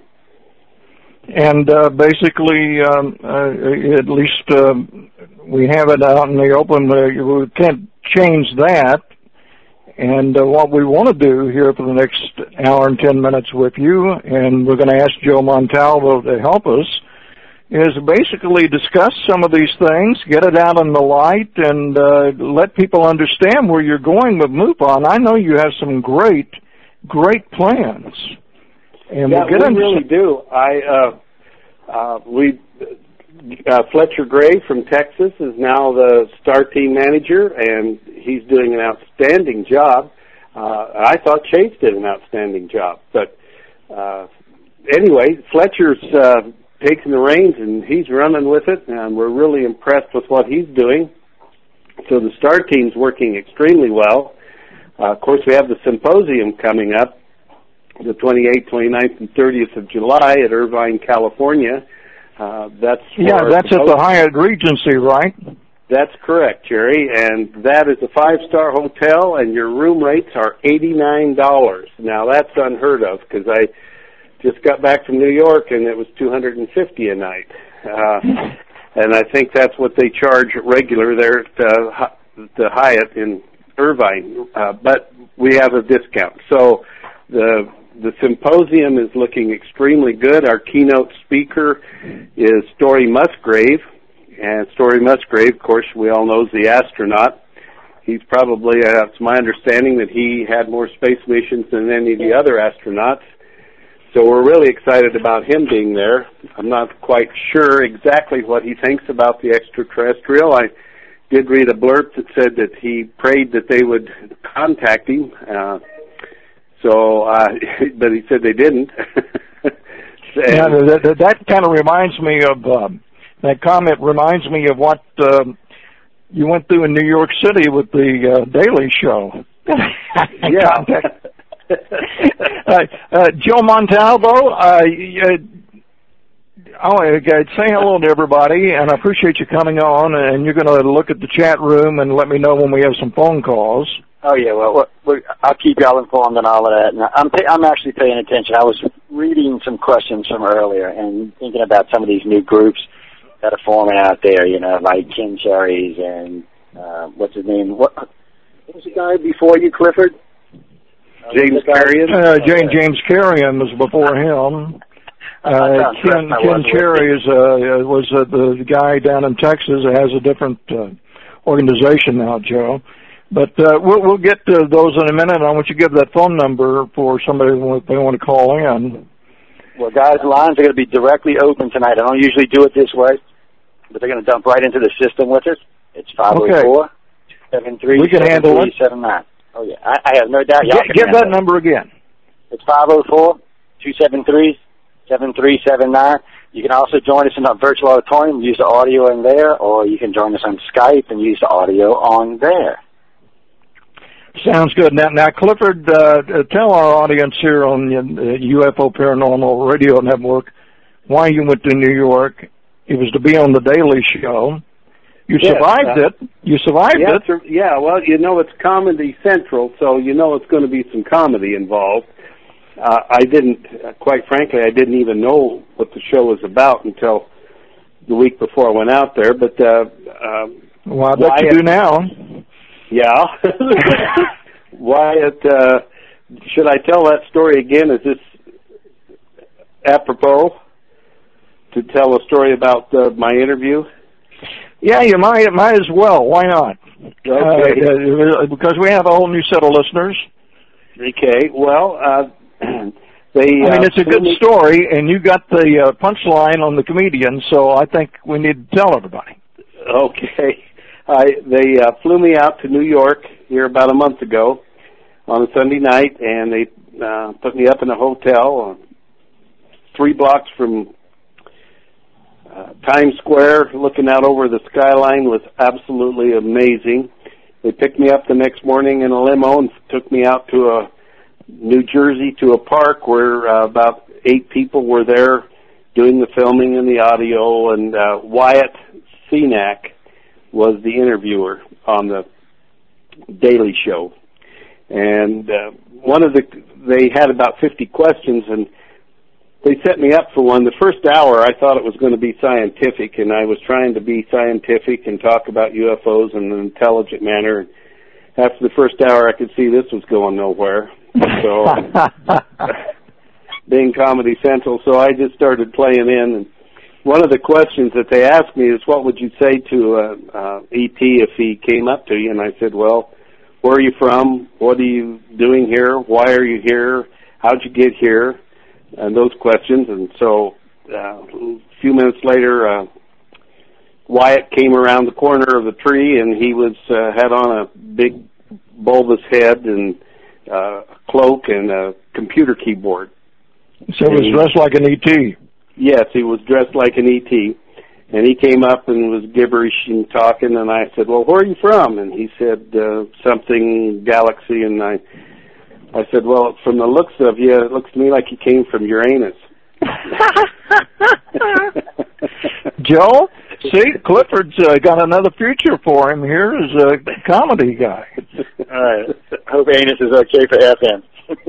And uh, basically, um, uh, at least uh, we have it out in the open. Uh, we can't change that. And uh, what we want to do here for the next hour and ten minutes with you, and we're going to ask Joe Montalvo to help us, is basically discuss some of these things, get it out in the light, and uh, let people understand where you're going with MUFON. I know you have some great, great plans. And yeah, we'll get we into really do. I uh, uh, we uh, Fletcher Gray from Texas is now the Star Team manager, and he's doing an outstanding job. Uh, I thought Chase did an outstanding job. But uh, anyway, Fletcher's uh, taking the reins, and he's running with it, and we're really impressed with what he's doing. So the Star Team's working extremely well. Uh, of course, we have the symposium coming up, the twenty-eighth, twenty-ninth, and thirtieth of July at Irvine, California. Uh, that's yeah, that's at the Hyatt Regency, right? That's correct, Jerry, and that is a five-star hotel, and your room rates are eighty-nine dollars. Now, that's unheard of, because I just got back from New York, and it was two hundred fifty dollars a night. Uh, and I think that's what they charge regular there at uh, the Hyatt in Irvine. Uh, but we have a discount. So the the symposium is looking extremely good. Our keynote speaker is Story Musgrave. And Story Musgrave, of course, we all know is the astronaut. He's probably, uh, it's my understanding that he had more space missions than any of the other astronauts. So we're really excited about him being there. I'm not quite sure exactly what he thinks about the extraterrestrial. I did read a blurb that said that he prayed that they would contact him. Uh, so, uh, but he said they didn't. yeah, that, that, that kind of reminds me of... Um, That comment reminds me of what uh, you went through in New York City with the uh, Daily Show. yeah. uh, uh, Joe Montalvo, uh, oh, uh, say hello to everybody, and I appreciate you coming on, and you're going to look at the chat room and let me know when we have some phone calls. Oh, yeah, well, we're, I'll keep y'all informed on all of that. And I'm, pay, I'm actually paying attention. I was reading some questions from earlier and thinking about some of these new groups that are forming out there, you know, like Ken Cherries and, uh, what's his name? What, what was the guy before you, Clifford? James Carrion? Uh, James, James Carrion was before him. Uh, Ken, Ken Cherries uh, was uh, the guy down in Texas that has a different uh, organization now, Joe. But uh, we'll, we'll get to those in a minute. I want you to give that phone number for somebody if they want to call in. Well, guys, the lines are going to be directly open tonight. I don't usually do it this way, but they're going to dump right into the system with us. It's five oh four, two seven three, seven three seven nine. Oh, yeah. I, I have no doubt. Y'all Get, give that number again. It's five oh four, two seven three, seven three seven nine. You can also join us in our virtual auditorium, use the audio in there, or you can join us on Skype and use the audio on there. Sounds good. Now, now Clifford, uh, tell our audience here on the U F O Paranormal Radio Network why you went to New York. It was to be on the Daily Show. You yes, survived uh, it. You survived yeah, it. Yeah, well, you know, it's Comedy Central, so you know it's going to be some comedy involved. Uh, I didn't, uh, quite frankly, I didn't even know what the show was about until the week before I went out there. But uh, uh, well, I bet Wyatt, you do now. Yeah. Wyatt, uh, should I tell that story again? Is this apropos to tell a story about uh, my interview? Yeah, you might might as well. Why not? Okay. Uh, because we have a whole new set of listeners. Okay. Well, uh, they. I mean, uh, it's a good me- story, and you got the uh, punchline on the comedian, so I think we need to tell everybody. Okay. I, they uh, flew me out to New York here about a month ago on a Sunday night, and they uh, put me up in a hotel uh, three blocks from Uh, Times Square, looking out over the skyline, was absolutely amazing. They picked me up the next morning in a limo and took me out to a New Jersey to a park where uh, about eight people were there doing the filming and the audio, and uh, Wyatt Cenac was the interviewer on the Daily Show. And uh, one of the, they had about fifty questions, and they set me up for one. The first hour, I thought it was going to be scientific, and I was trying to be scientific and talk about U F Os in an intelligent manner. After the first hour, I could see this was going nowhere. So, being Comedy Central, so I just started playing in. And one of the questions that they asked me is, what would you say to uh, uh, E T if he came up to you? And I said, well, where are you from? What are you doing here? Why are you here? How'd you get here? And those questions, and so uh, a few minutes later, uh, Wyatt came around the corner of the tree, and he was uh, had on a big bulbous head and uh, a cloak and a computer keyboard. So he was dressed like an E T. Yes, he was dressed like an E T, and he came up and was gibberish and talking, and I said, well, where are you from? And he said, uh, something galaxy, and I I said, well, from the looks of you, it looks to me like you came from Uranus. Joe, see, Clifford's uh, got another future for him here as a comedy guy. All right. I hope anus is okay for F M.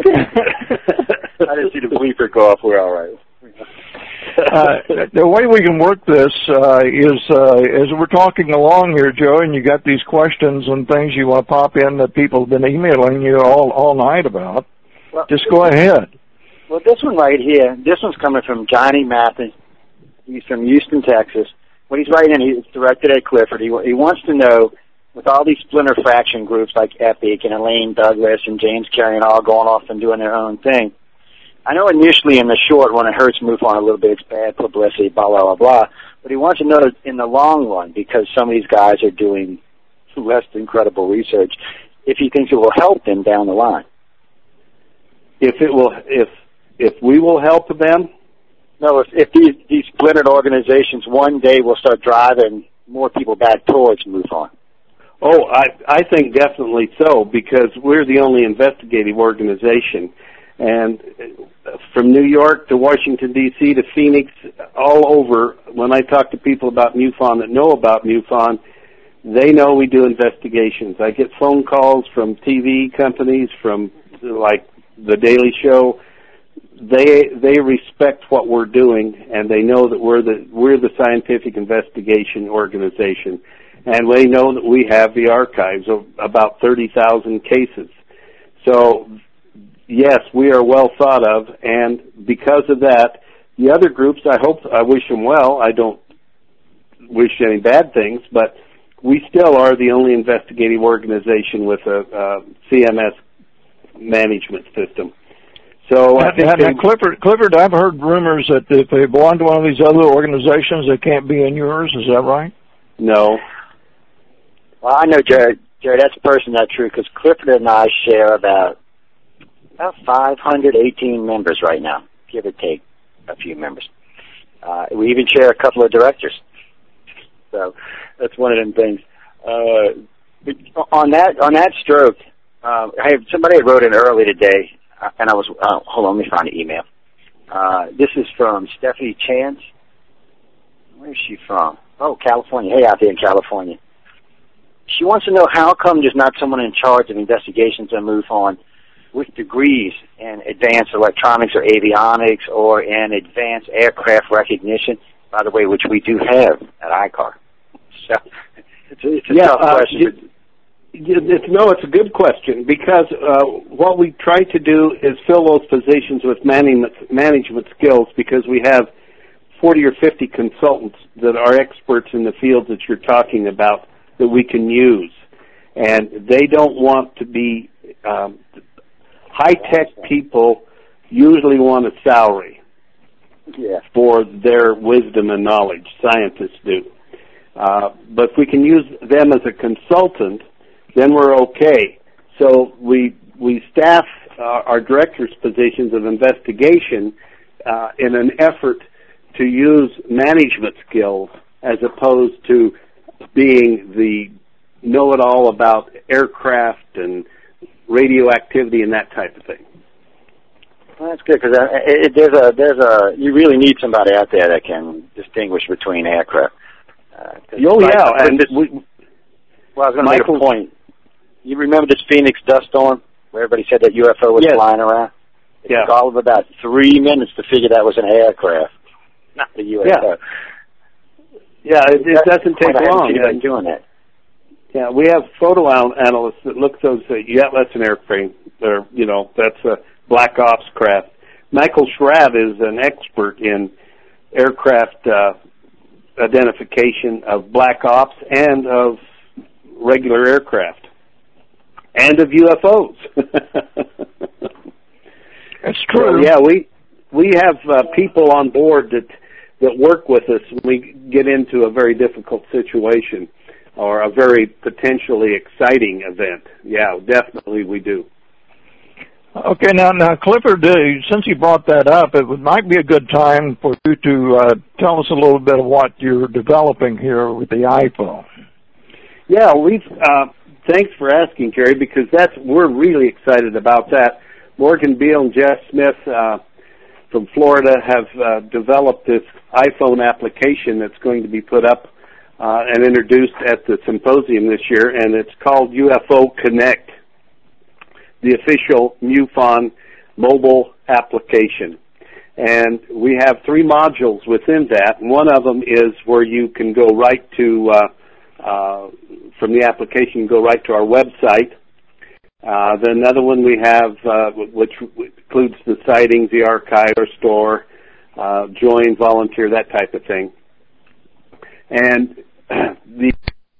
I didn't see the bleeper go off. We're all right. Uh, the way we can work this uh, is uh, as we're talking along here, Joe, and you got these questions and things you want to pop in that people have been emailing you all, all night about. Well, just go ahead. Well, this one right here, this one's coming from Johnny Mathis. He's from Houston, Texas. What he's writing in, he's directed at Clifford. He, he wants to know, with all these splinter fraction groups like Epic and Elaine Douglas and James Carrion all going off and doing their own thing, I know initially in the short run it hurts MUFON a little bit, it's bad publicity, blah, blah, blah, blah. But he wants to know in the long run, because some of these guys are doing less than credible research, if he thinks it will help them down the line. If it will, if if we will help them? No, if, if these, these splintered organizations one day will start driving more people back towards MUFON. Oh, I I think definitely so, because we're the only investigative organization. And from New York to Washington, D C to Phoenix, all over, when I talk to people about MUFON that know about MUFON, they know we do investigations. I get phone calls from T V companies, from like The Daily Show. They they respect what we're doing, and they know that we're the we're the scientific investigation organization, and they know that we have the archives of about thirty thousand cases. So, yes, we are well thought of, and because of that, the other groups, I hope, I wish them well. I don't wish any bad things, but we still are the only investigative organization with a, a C M S management system. So, I think and, and Clifford, Clifford, I've heard rumors that if they belong to one of these other organizations, they can't be in yours. Is that right? No. Well, I know Jared. Jerry, that's person not true, because Clifford and I share about about five hundred eighteen members right now, give or take a few members. Uh, we even share a couple of directors. So that's one of them things. Uh, but on that on that stroke, uh, I have, somebody wrote in early today, uh, and I was, uh, hold on, let me find the email. Uh, this is from Stephanie Chance. Where is she from? Oh, California. Hey, out there in California. She wants to know how come there's not someone in charge of investigations on MUFON with degrees in advanced electronics or avionics or in advanced aircraft recognition, by the way, which we do have at I C A R. So it's a, it's a yeah, tough uh, question. You, It's, no, it's a good question, because uh, what we try to do is fill those positions with management, management skills, because we have forty or fifty consultants that are experts in the fields that you're talking about that we can use. And they don't want to be, um, high-tech people usually want a salary yeah. for their wisdom and knowledge. Scientists do. Uh, but if we can use them as a consultant, then we're okay. So we we staff uh, our directors' positions of investigation uh, in an effort to use management skills as opposed to being the know-it-all about aircraft and radioactivity and that type of thing. Well, that's good, because uh, it, there's a there's a you really need somebody out there that can distinguish between aircraft. Uh, oh like, yeah, uh, and this, we, well, I was going to make a point. You remember this Phoenix dust storm where everybody said that U F O was yes. flying around? It yeah. took all of about three minutes to figure that was an aircraft, not the U F O. Yeah, yeah it, it doesn't take long. I haven't doing that. Yeah, we have photo analysts that look at those and say, yeah, that's an airplane. Or, you know, that's a black ops craft. Michael Schrav is an expert in aircraft uh, identification of black ops and of regular aircraft and of U F Os. That's true. So, yeah, we we have uh, people on board that that work with us when we get into a very difficult situation or a very potentially exciting event. Yeah, definitely we do. Okay, now, now Clifford, uh, since you brought that up, it would, might be a good time for you to uh, tell us a little bit of what you're developing here with the iPhone. Yeah, we've. Uh, thanks for asking, Jerry, because that's we're really excited about that. Morgan Beal and Jeff Smith uh, from Florida have uh, developed this iPhone application that's going to be put up uh, and introduced at the symposium this year, and it's called U F O Connect, the official MUFON mobile application. And we have three modules within that, and one of them is where you can go right to, uh, uh, from the application, go right to our website. Uh, then another one we have, uh, which includes the sightings, the archive, or store, uh, join, volunteer, that type of thing. And the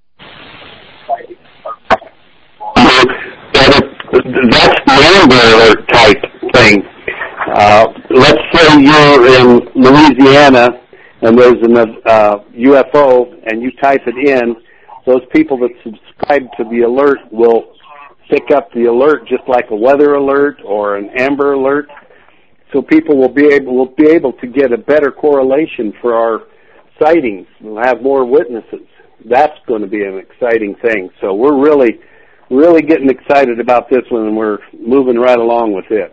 that's the Amber Alert type thing. Uh, let's say you're in Louisiana and there's an uh, U F O and you type it in, those people that subscribe to the alert will pick up the alert just like a weather alert or an Amber Alert. So people will be able will be able to get a better correlation for our sightings. We'll have more witnesses. That's going to be an exciting thing. So we're really Really getting excited about this one, and we're moving right along with it.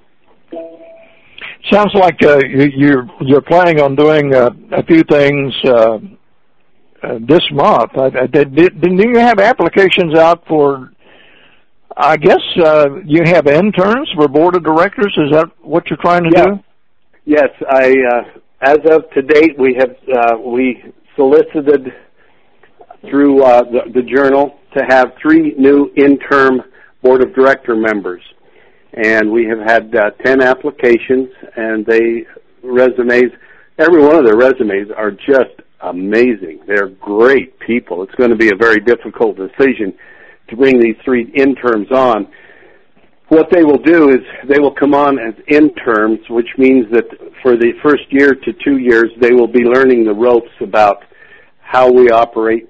Sounds like uh, you, you're you're planning on doing uh, a few things uh, uh, this month. I, I did, didn't you have applications out for? I guess uh, you have interns for board of directors. Is that what you're trying to yeah. do? Yes, I. Uh, as of to date, we have uh, we solicited through uh, the, the journal to have three new interim board of director members, and we have had uh, ten applications, and they resumes. Every one of their resumes are just amazing. They're great people. It's going to be a very difficult decision to bring these three interns on. What they will do is they will come on as interns, which means that for the first year to two years, they will be learning the ropes about how we operate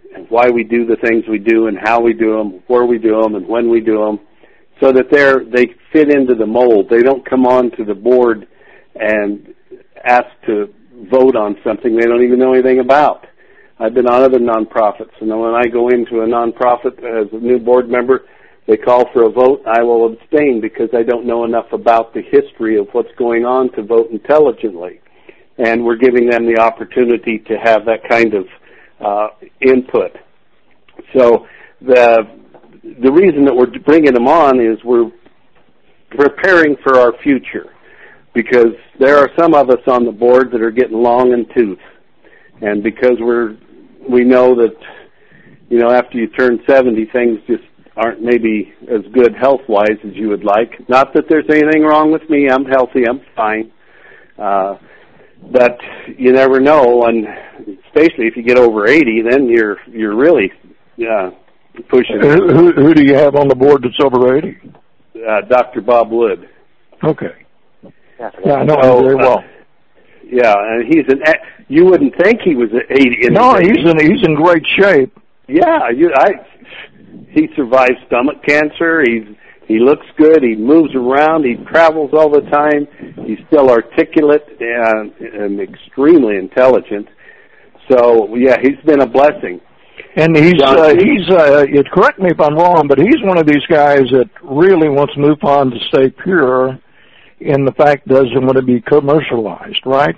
and why we do the things we do and how we do them, where we do them, and when we do them, so that they're they fit into the mold. They don't come on to the board and ask to vote on something they don't even know anything about. I've been on other nonprofits, and when I go into a nonprofit as a new board member, they call for a vote. I will abstain because I don't know enough about the history of what's going on to vote intelligently. And we're giving them the opportunity to have that kind of uh, input. So the the reason that we're bringing them on is we're preparing for our future, because there are some of us on the board that are getting long in tooth, and because we're we know that, you know, after you turn seventy, things just aren't maybe as good health-wise as you would like. Not that there's anything wrong with me. I'm healthy. I'm fine. Uh, but you never know, and especially if you get over eighty, then you're you're really uh, pushing. Who, who, who do you have on the board that's over eighty? Uh, Doctor Bob Wood. Okay. Yeah, I know so, him very well. Uh, yeah, and he's an. You wouldn't think he was eighty. In no, he's in he's in great shape. Yeah, you, I. He survived stomach cancer. He's he looks good. He moves around. He travels all the time. He's still articulate and, and extremely intelligent. So yeah, he's been a blessing. And he's uh, he's uh, it, correct me if I'm wrong, but he's one of these guys that really wants MUFON to stay pure, in the fact doesn't want to be commercialized, right?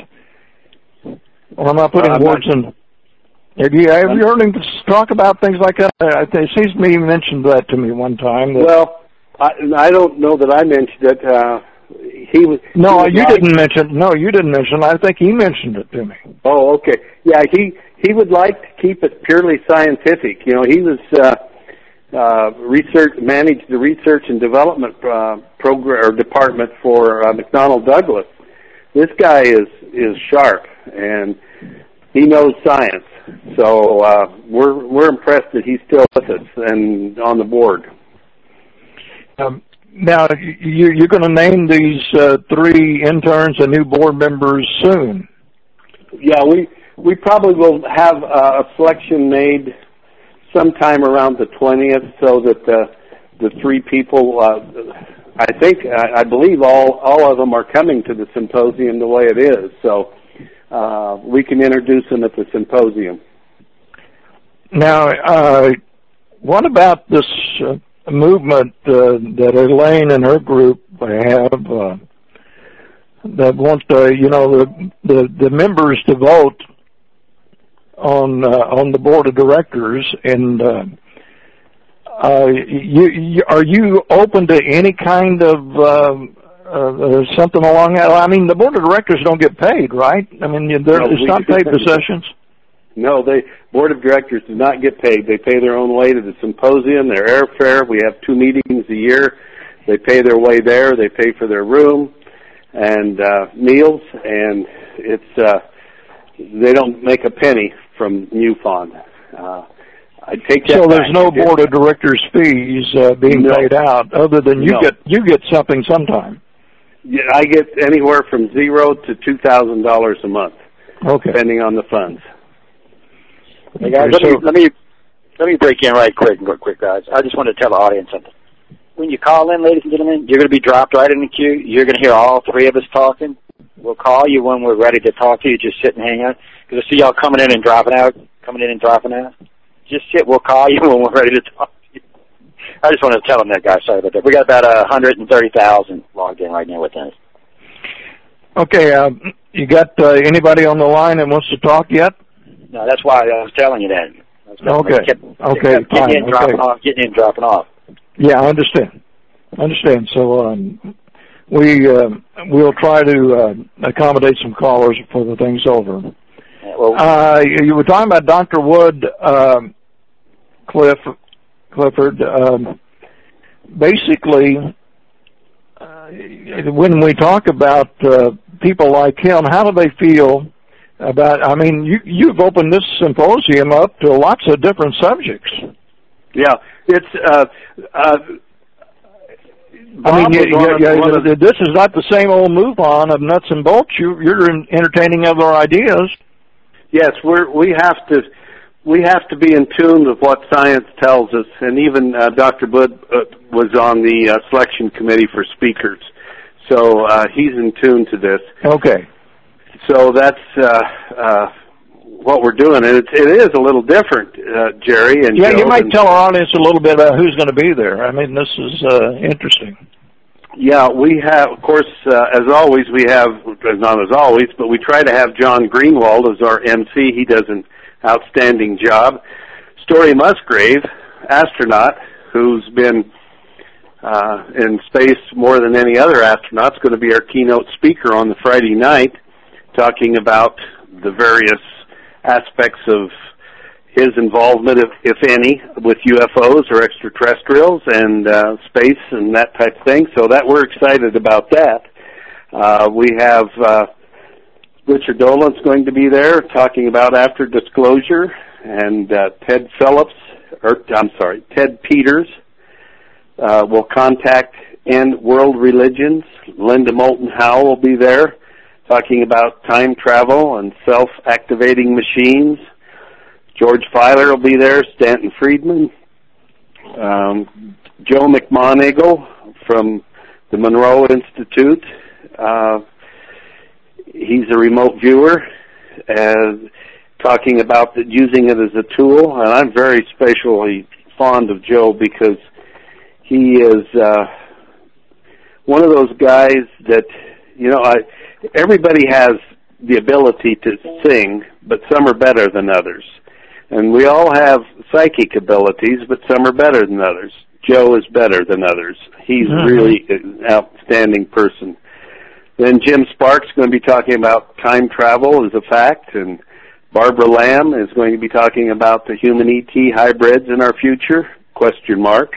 Or am I putting uh, words not, in? Have you have you heard him talk about things like that? Uh, it seems to me he mentioned that to me one time. That, well, I, I don't know that I mentioned it. Uh, he was. No, he was you like, didn't mention. No, you didn't mention. I think he mentioned it to me. Oh, okay. Yeah, he he would like to keep it purely scientific. You know, he was uh, uh, research managed the research and development uh, program or department for uh, McDonnell Douglas. This guy is is sharp, and he knows science. So uh, we're we're impressed that he's still with us and on the board. Um, now you, you're going to name these uh, three interns and new board members soon. Yeah, we we probably will have uh, a selection made sometime around the twentieth, so that the the three people. Uh, I think I, I believe all all of them are coming to the symposium the way it is. So. Uh, we can introduce them at the symposium. Now, uh, what about this uh, movement uh, that Elaine and her group have uh, that want, uh, you know, the, the the members to vote on uh, on the board of directors? And uh, uh, you, you, are you open to any kind of um, Uh, something along that. I mean, the board of directors don't get paid, right? I mean, no, it's not paid possessions. No, the board of directors do not get paid. They pay their own way to the symposium, their airfare. We have two meetings a year. They pay their way there. They pay for their room and uh, meals, and it's uh, they don't make a penny from MUFON. Uh, I take that so there's back. no board of directors fees uh, being no. paid out, other than you no. get you get something sometime. Yeah, I get anywhere from zero to two thousand dollars a month, okay, depending on the funds. Hey guys, let, me, let me let me break in right quick, quick, quick, guys. I just want to tell the audience something. When you call in, ladies and gentlemen, you're going to be dropped right in the queue. You're going to hear all three of us talking. We'll call you when we're ready to talk to you. Just sit and hang out. Because I see y'all coming in and dropping out, coming in and dropping out. Just sit. We'll call you when we're ready to talk to you. I just want to tell them that, guys. Sorry about that. We got about one hundred thirty thousand logged in right now with us. Okay. Uh, you got uh, anybody on the line that wants to talk yet? No, that's why I was telling you that. Okay. Kept, okay. Kept getting in, okay. dropping off, getting in, dropping off. Yeah, I understand. I understand. So um, we uh, we'll try to uh, accommodate some callers before the thing's over. Yeah, well, uh, you were talking about Doctor Wood, um, Cliff, Clifford. Um, basically, uh, when we talk about uh, people like him, how do they feel about? I mean, you, you've opened this symposium up to lots of different subjects. Yeah, it's. Uh, uh, I mean, you, you, you, you, this is not the same old MUFON of nuts and bolts. You, you're entertaining other ideas. Yes, we're, we have to we have to be in tune with what science tells us, and even uh, Doctor Budd uh, was on the uh, selection committee for speakers, so uh, he's in tune to this. Okay. So that's uh, uh, what we're doing, and it, it is a little different, uh, Jerry. And yeah, Joe, you might and, tell our audience a little bit about who's going to be there. I mean, this is uh, interesting. Yeah, we have, of course, uh, as always, we have, not as always, but we try to have John Greenwald as our M C. He does an outstanding job. Story Musgrave, astronaut, who's been uh, in space more than any other astronaut, is going to be our keynote speaker on the Friday night, talking about the various aspects of his involvement, if, if any, with U F Os or extraterrestrials and uh, space and that type of thing. So that we're excited about that. Uh, we have uh, Richard Dolan's going to be there talking about after disclosure, and uh, Ted Phillips, or I'm sorry, Ted Peters uh, will contact End World Religions. Linda Moulton Howe will be there talking about time travel and self-activating machines. George Filer will be there, Stanton Friedman, um, Joe McMoneagle from the Monroe Institute. Uh, he's a remote viewer, uh, talking about the, using it as a tool. And I'm very especially fond of Joe because he is uh, one of those guys that, you know, I, everybody has the ability to sing, but some are better than others. And we all have psychic abilities, but some are better than others. Joe is better than others. He's mm-hmm. really an outstanding person. Then Jim Sparks is going to be talking about time travel as a fact, and Barbara Lamb is going to be talking about the human E T hybrids in our future, question mark.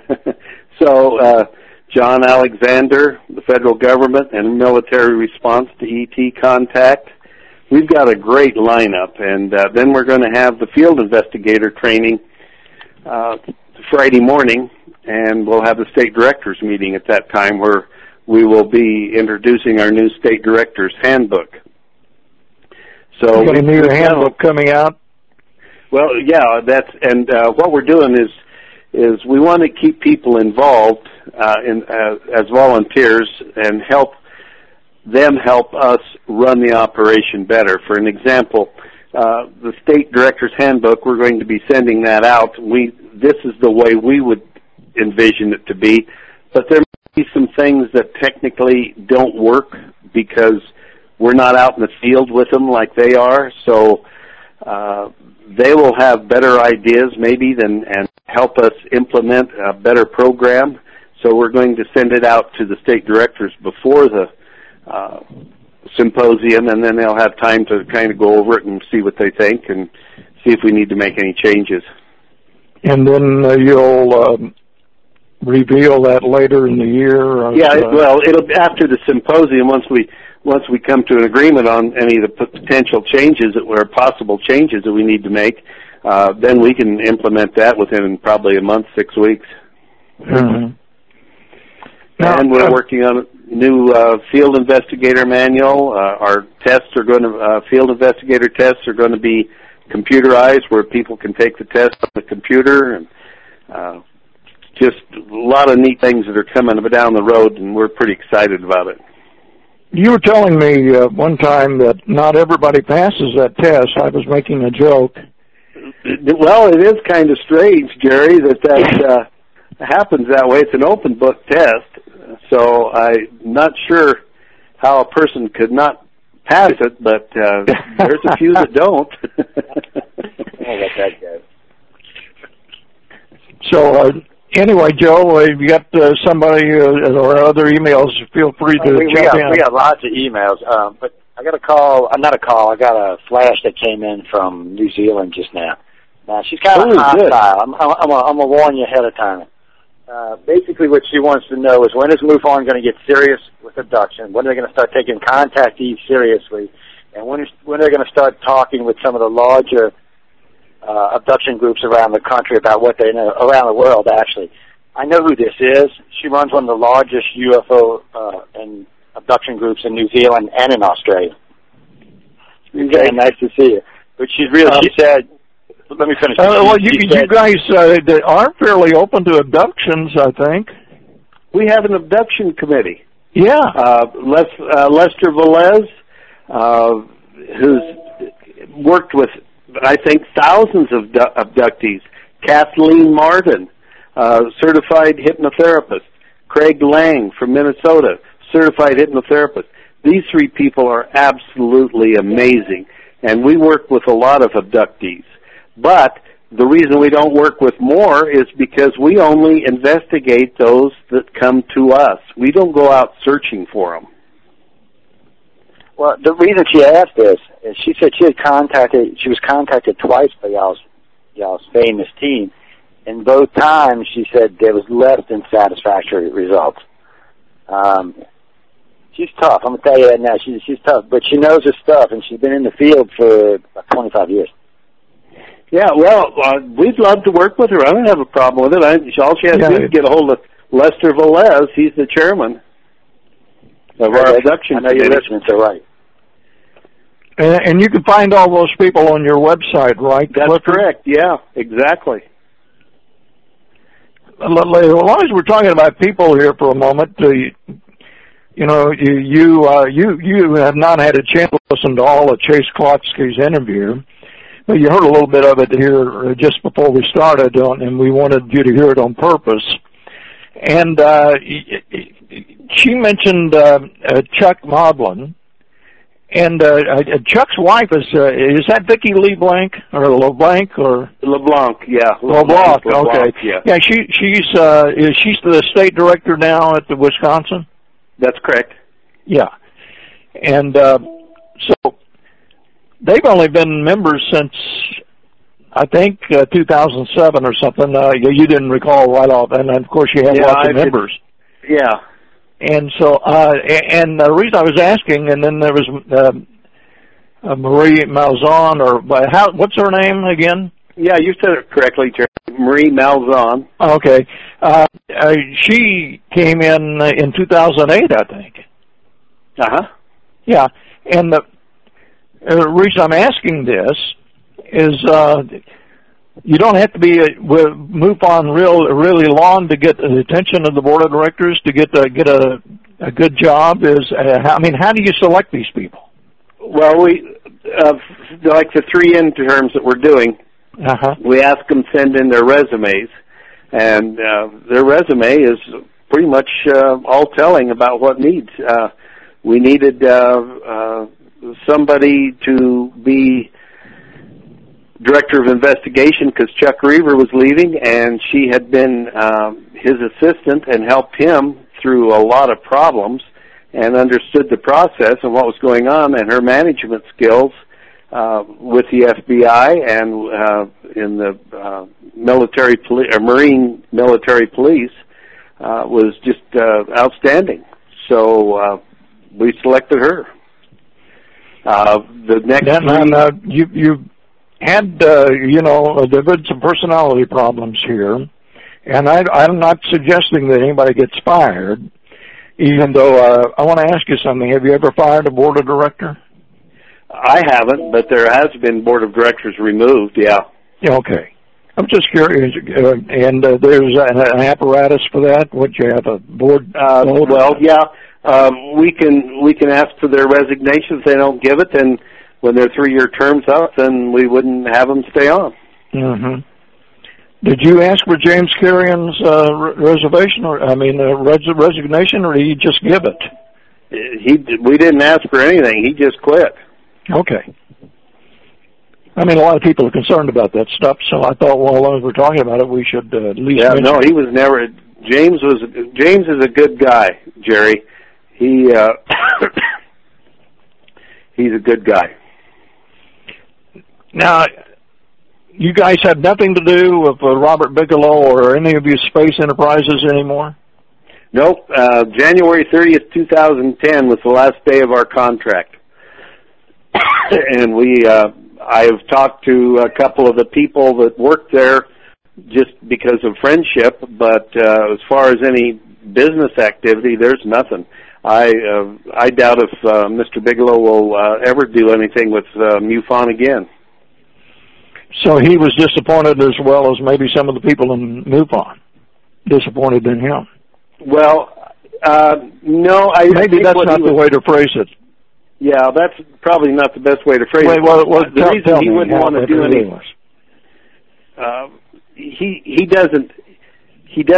so uh, John Alexander, the federal government and military response to E T contact. We've got a great lineup, and uh, then we're going to have the field investigator training uh, Friday morning, and we'll have the state directors meeting at that time where we will be introducing our new state director's handbook. So you got a new handbook coming out? Well, yeah, that's and uh, what we're doing is is we want to keep people involved uh, in uh, as volunteers and help them help us run the operation better. For an example, uh, the state director's handbook, we're going to be sending that out. We this is the way we would envision it to be, but there may be some things that technically don't work because we're not out in the field with them like they are. So uh, they will have better ideas maybe than and help us implement a better program. So we're going to send it out to the state directors before the Uh, symposium, and then they'll have time to kind of go over it and see what they think and see if we need to make any changes. And then uh, you'll um, reveal that later in the year? As, yeah, uh, well, it'll be after the symposium. Once we once we come to an agreement on any of the potential changes that were possible changes that we need to make, uh, then we can implement that within probably a month, six weeks. Mm-hmm. Now, and we're uh, working on a new uh, field investigator manual. Uh, our tests are going to, uh, field investigator tests are going to be computerized where people can take the test on the computer, and uh, just a lot of neat things that are coming down the road, and we're pretty excited about it. You were telling me uh, one time that not everybody passes that test. I was making a joke. Well, it is kind of strange, Jerry, that that uh, happens that way. It's an open book test. So I'm not sure how a person could not pass it, but uh, there's a few that don't. I got that guy. So uh, anyway, Joe, uh, you got uh, somebody uh, or other emails, feel free to uh, we, jump we got, in. We got lots of emails, um, but I got a call, uh, not a call, I got a flash that came in from New Zealand just now. Now, she's kind of oh, hostile. I'm, I'm, I'm going to warn you ahead of time. Uh, basically, what she wants to know is when is MUFON going to get serious with abduction? When are they going to start taking contactees seriously? And when is when are they going to start talking with some of the larger uh, abduction groups around the country about what they know, around the world, actually? I know who this is. She runs one of the largest U F O uh, and abduction groups in New Zealand and in Australia. Okay, nice to see you. But she's really, she said, let me finish. Uh, well, you, you, you guys uh, are fairly open to abductions, I think. We have an abduction committee. Yeah. Uh, Les, uh, Lester Velez, uh, who's worked with, I think, thousands of du- abductees. Kathleen Martin, uh, certified hypnotherapist. Craig Lang from Minnesota, certified hypnotherapist. These three people are absolutely amazing, and we work with a lot of abductees. But the reason we don't work with more is because we only investigate those that come to us. We don't go out searching for them. Well, the reason she asked this is she said she had contacted, she was contacted twice by y'all's, y'all's famous team, and both times she said there was less than satisfactory results. Um, she's tough. I'm going to tell you that now. She, she's tough, but she knows her stuff, and she's been in the field for about twenty-five years. Yeah, well, uh, we'd love to work with her. I don't have a problem with it. I, all she has yeah. to do is get a hold of Lester Velez. He's the chairman of our Okay. abduction I know you're listening, so right. And, and you can find all those people on your website, right? That's Clifford? correct. Yeah, exactly. As long as we're talking about people here for a moment, uh, you know, you you, uh, you you have not had a chance to listen to all of Chase Klotsky's interview. But you heard a little bit of it here just before we started, on, and we wanted you to hear it on purpose. And uh, she mentioned uh, uh, Chuck Modlin, and uh, uh, Chuck's wife is uh, is that Vicki LeBlanc or LeBlanc or LeBlanc? Yeah, LeBlanc. LeBlanc, Okay, yeah, yeah. She she's uh, is she's the state director now at the Wisconsin. That's correct. Yeah, and uh, so. They've only been members since, I think, uh, two thousand seven or something. Uh, you, you didn't recall right off, and of course you have yeah, lots I of members. Did, yeah. And so, uh, and the reason I was asking, and then there was uh, uh, Marie Malzahn, or how? What's her name again? Yeah, you said it correctly, Jerry. Marie Malzahn. Okay, uh, uh, she came in uh, in two thousand eight, I think. Uh huh. Yeah, and the. Uh, the reason I'm asking this is uh, you don't have to be a, move on real really long to get the attention of the board of directors to get a, get a, a good job. Is uh, I mean, how do you select these people? Well, we uh, like the three interns that we're doing. Uh-huh. We ask them to send in their resumes, and uh, their resume is pretty much uh, all telling about what needs. Uh, we needed. Uh, uh, somebody to be director of investigation because Chuck Reaver was leaving, and she had been um, his assistant and helped him through a lot of problems and understood the process and what was going on, and her management skills uh, with the F B I and uh, in the uh, military poli- or Marine military police uh, was just uh, outstanding. So uh, we selected her. Uh, the next then, three... uh, you you had uh, you know there have been some personality problems here, and I, I'm not suggesting that anybody gets fired. Even though uh, I want to ask you something, have you ever fired a board of director? I haven't, but there has been board of directors removed. Yeah. Yeah. Okay. I'm just curious, uh, and uh, there's an, an apparatus for that. What you have a board? Uh, well, yeah. Um, we can we can ask for their resignation if they don't give it, and when their three-year term's up, then we wouldn't have them stay on. Mm-hmm. Did you ask for James Carrion's uh, re- reservation, or I mean, uh, res- resignation, or did he just give it? He we didn't ask for anything. He just quit. Okay. I mean, a lot of people are concerned about that stuff, so I thought, well, as long as we're talking about it, we should uh, at least. Yeah, mention no, it. he was never. James was James is a good guy, Jerry. He uh, he's a good guy. Now, you guys have nothing to do with uh, Robert Bigelow or any of your space enterprises anymore? Nope. Uh, January thirtieth, two thousand ten was the last day of our contract, and we. Uh, I have talked to a couple of the people that worked there just because of friendship, but uh, as far as any business activity, there's nothing. I uh, I doubt if uh, Mister Bigelow will uh, ever do anything with uh, MUFON again. So he was disappointed as well as maybe some of the people in MUFON disappointed in him. Well, uh, no, I maybe that's not the way to phrase it. Yeah, that's probably not the best way to phrase Wait, it. Well, well, the tell, reason tell he me wouldn't want to do really anything. Uh, he he doesn't. He does.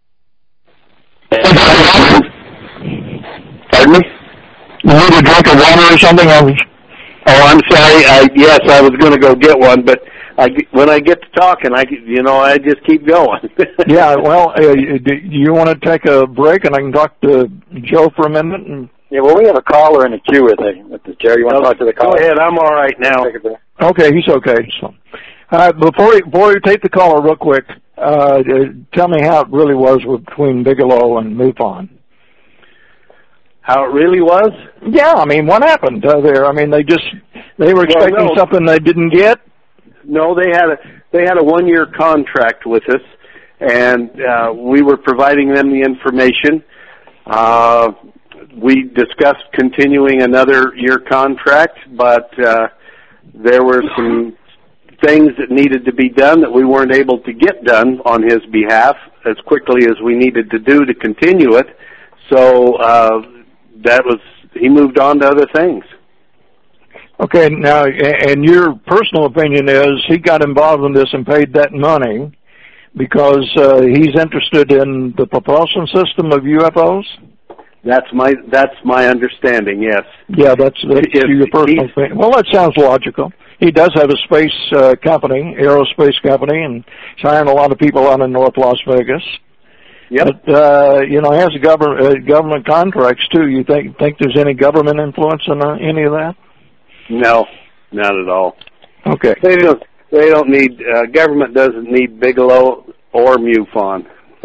Pardon me? You need a drink of water or something? I was... Oh, I'm sorry. I, yes, I was going to go get one, but I, when I get to talking, I you know I just keep going. Yeah. Well, uh, do you want to take a break and I can talk to Joe for a minute? And... Yeah. Well, we have a caller in the queue with it. With the, Jerry, you want to talk to the caller? Go ahead. I'm all right now. Okay, he's okay. So, uh, before you, before you take the caller, real quick, uh, tell me how it really was between Bigelow and MUFON. How it really was? Yeah, I mean, what happened uh, there? I mean, they just they were expecting well, no. something they didn't get. No, they had a they had a one year contract with us, and uh, we were providing them the information. Uh, we discussed continuing another year contract, but uh, there were some things that needed to be done that we weren't able to get done on his behalf as quickly as we needed to do to continue it. So uh, that was he moved on to other things. Okay, now, and your personal opinion is he got involved in this and paid that money because uh, he's interested in the propulsion system of U F Os? That's my that's my understanding. Yes. Yeah, that's, that's if your personal opinion. Well, that sounds logical. He does have a space uh, company, aerospace company, and he's hiring a lot of people out in North Las Vegas. Yep. But uh, you know, he has a government uh, government contracts too. You think think there's any government influence in uh, any of that? No, not at all. Okay. They don't. They don't need. Uh, government doesn't need Bigelow or MUFON.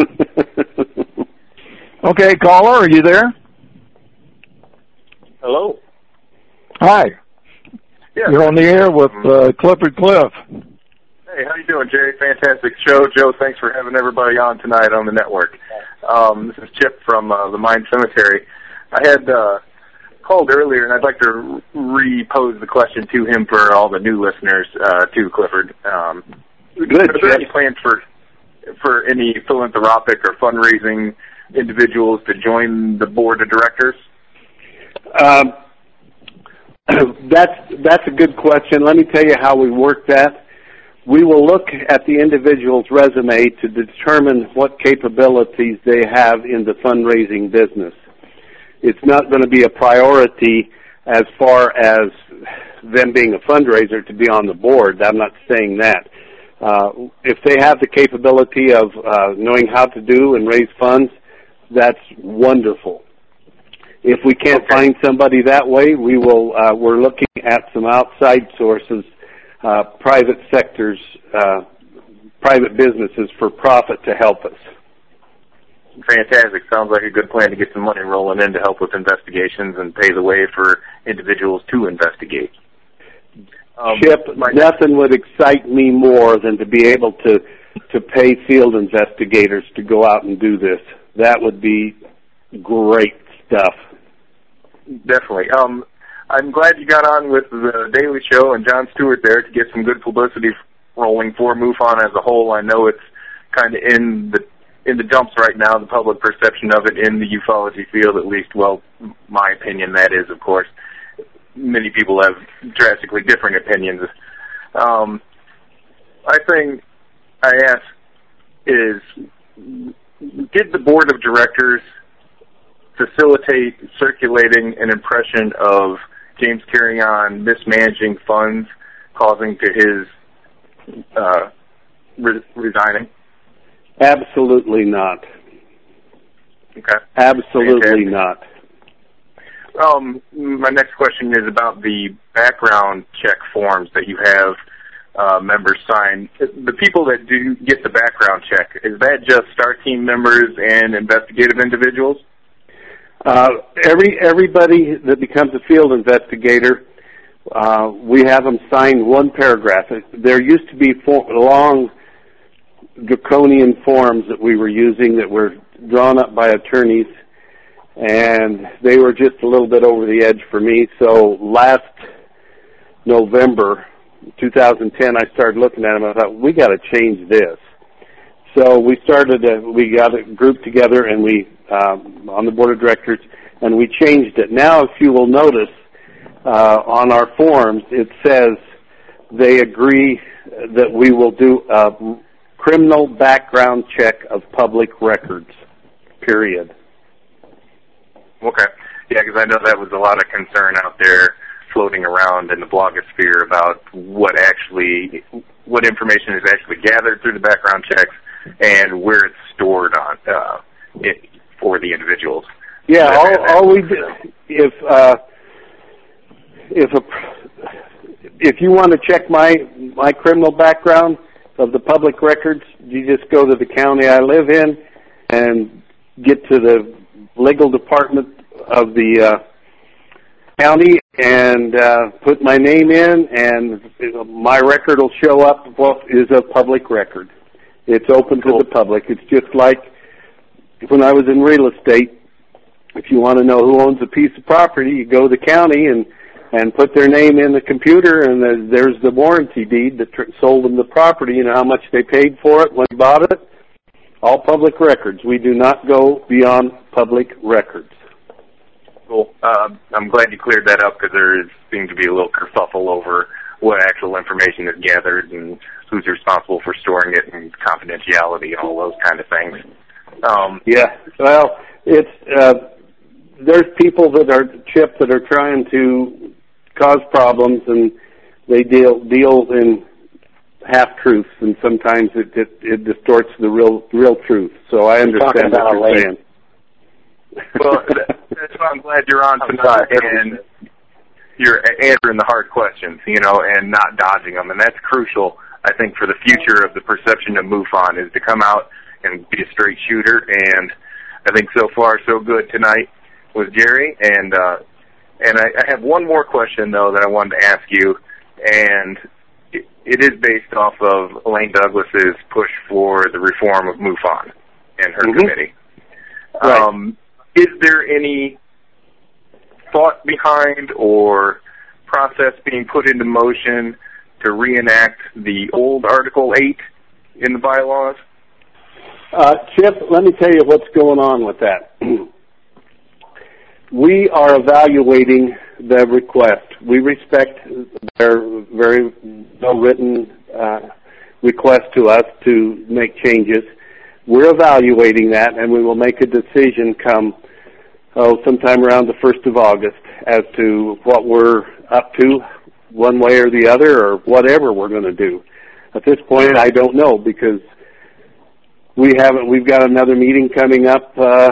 Okay, caller, are you there? Hello. Hi. Yeah. You're on the air with uh, Clifford Cliff. Hey, how you doing, Jerry? Fantastic show. Joe, thanks for having everybody on tonight on the network. Um, this is Chip from uh, the Mine Cemetery. I had uh, called earlier, and I'd like to repose the question to him for all the new listeners, uh, too, Clifford. Um, Good. Are there any plans for for any philanthropic or fundraising individuals to join the board of directors? Um, that's that's a good question. Let me tell you how we work that. We will look at the individual's resume to determine what capabilities they have in the fundraising business. It's not going to be a priority as far as them being a fundraiser to be on the board. I'm not saying that. Uh, if they have the capability of uh, knowing how to do and raise funds, that's wonderful. If we can't okay. find somebody that way, we will. Uh, we're looking at some outside sources, uh, private sectors, uh, private businesses for profit to help us. Fantastic. Sounds like a good plan to get some money rolling in to help with investigations and pay the way for individuals to investigate. Um, Chip, my, nothing would excite me more than to be able to to pay field investigators to go out and do this. That would be great stuff. Definitely. Um, I'm glad you got on with the Daily Show and Jon Stewart there to get some good publicity rolling for MUFON as a whole. I know it's kind of in the in the dumps right now, the public perception of it in the ufology field, at least. Well, my opinion, that is, of course. Many people have drastically different opinions. Um, I think I ask is, did the board of directors facilitate circulating an impression of James Carrion mismanaging funds, causing to his uh, re- resigning? Absolutely not. Okay. Absolutely not. Um, my next question is about the background check forms that you have uh, members sign. The people that do get the background check, is that just STAR team members and investigative individuals? Uh, every everybody that becomes a field investigator, uh, we have them sign one paragraph. There used to be for, long draconian forms that we were using that were drawn up by attorneys, and they were just a little bit over the edge for me. So last November, two thousand ten, I started looking at them. I thought, we got to change this. So we started, a, we got a group together, and we, um, on the board of directors, and we changed it. Now, if you will notice, uh, on our forms, it says they agree that we will do a criminal background check of public records, period. Okay. Yeah, because I know that was a lot of concern out there floating around in the blogosphere about what actually, what information is actually gathered through the background checks and where it's stored on uh, it, for the individuals. Yeah, all, all we do, if uh, if a if you want to check my my criminal background of the public records, you just go to the county I live in and get to the legal department of the uh, county and uh, put my name in, and my record will show up what is a public record. It's open cool. to the public. It's just like when I was in real estate. If you want to know who owns a piece of property, you go to the county and, and put their name in the computer, and the, there's the warranty deed that tr- sold them the property, you know, how much they paid for it when they bought it. All public records. We do not go beyond public records. Cool. Uh, I'm glad you cleared that up, because there is, seemed to be a little kerfuffle over what actual information is gathered and who's responsible for storing it and confidentiality and all those kind of things. Um, yeah. Well, it's uh, there's people that are Chip that are trying to cause problems, and they deal deal in half truths, and sometimes it, it it distorts the real real truth. So I understand what you're saying. Well, that's why I'm glad you're on tonight, and you're answering the hard questions, you know, and not dodging them, and that's crucial, I think, for the future of the perception of MUFON, is to come out and be a straight shooter. And I think so far so good tonight with Jerry. And uh, and I, I have one more question, though, that I wanted to ask you, and it, it is based off of Elaine Douglas's push for the reform of MUFON and her mm-hmm. committee. Right. Um, is there any thought behind or process being put into motion to reenact the old Article eight in the bylaws? Uh, Chip, let me tell you what's going on with that. We are evaluating the request. We respect their very well-written uh, request to us to make changes. We're evaluating that, and we will make a decision come oh, sometime around the first of August as to what we're up to, one way or the other, or whatever we're going to do. At this point, I don't know, because we haven't. We've got another meeting coming up, uh,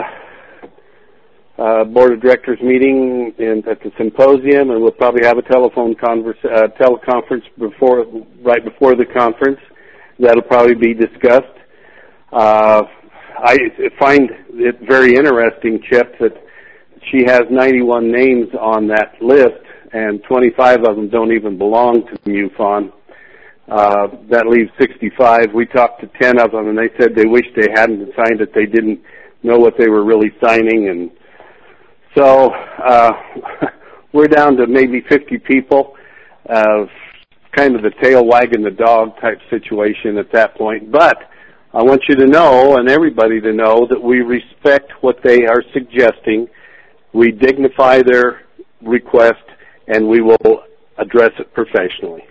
uh, board of directors meeting in, at the symposium, and we'll probably have a telephone converse, uh, teleconference before, right before the conference. That'll probably be discussed. Uh, I find it very interesting, Chip, that she has ninety-one names on that list, and twenty-five of them don't even belong to MUFON. Uh, that leaves sixty-five. We talked to ten of them, and they said they wish they hadn't signed it. They didn't know what they were really signing. And so uh, we're down to maybe fifty people, uh, kind of the tail wagging the dog type situation at that point. But I want you to know, and everybody to know, that we respect what they are suggesting. We dignify their request, and we will address it professionally.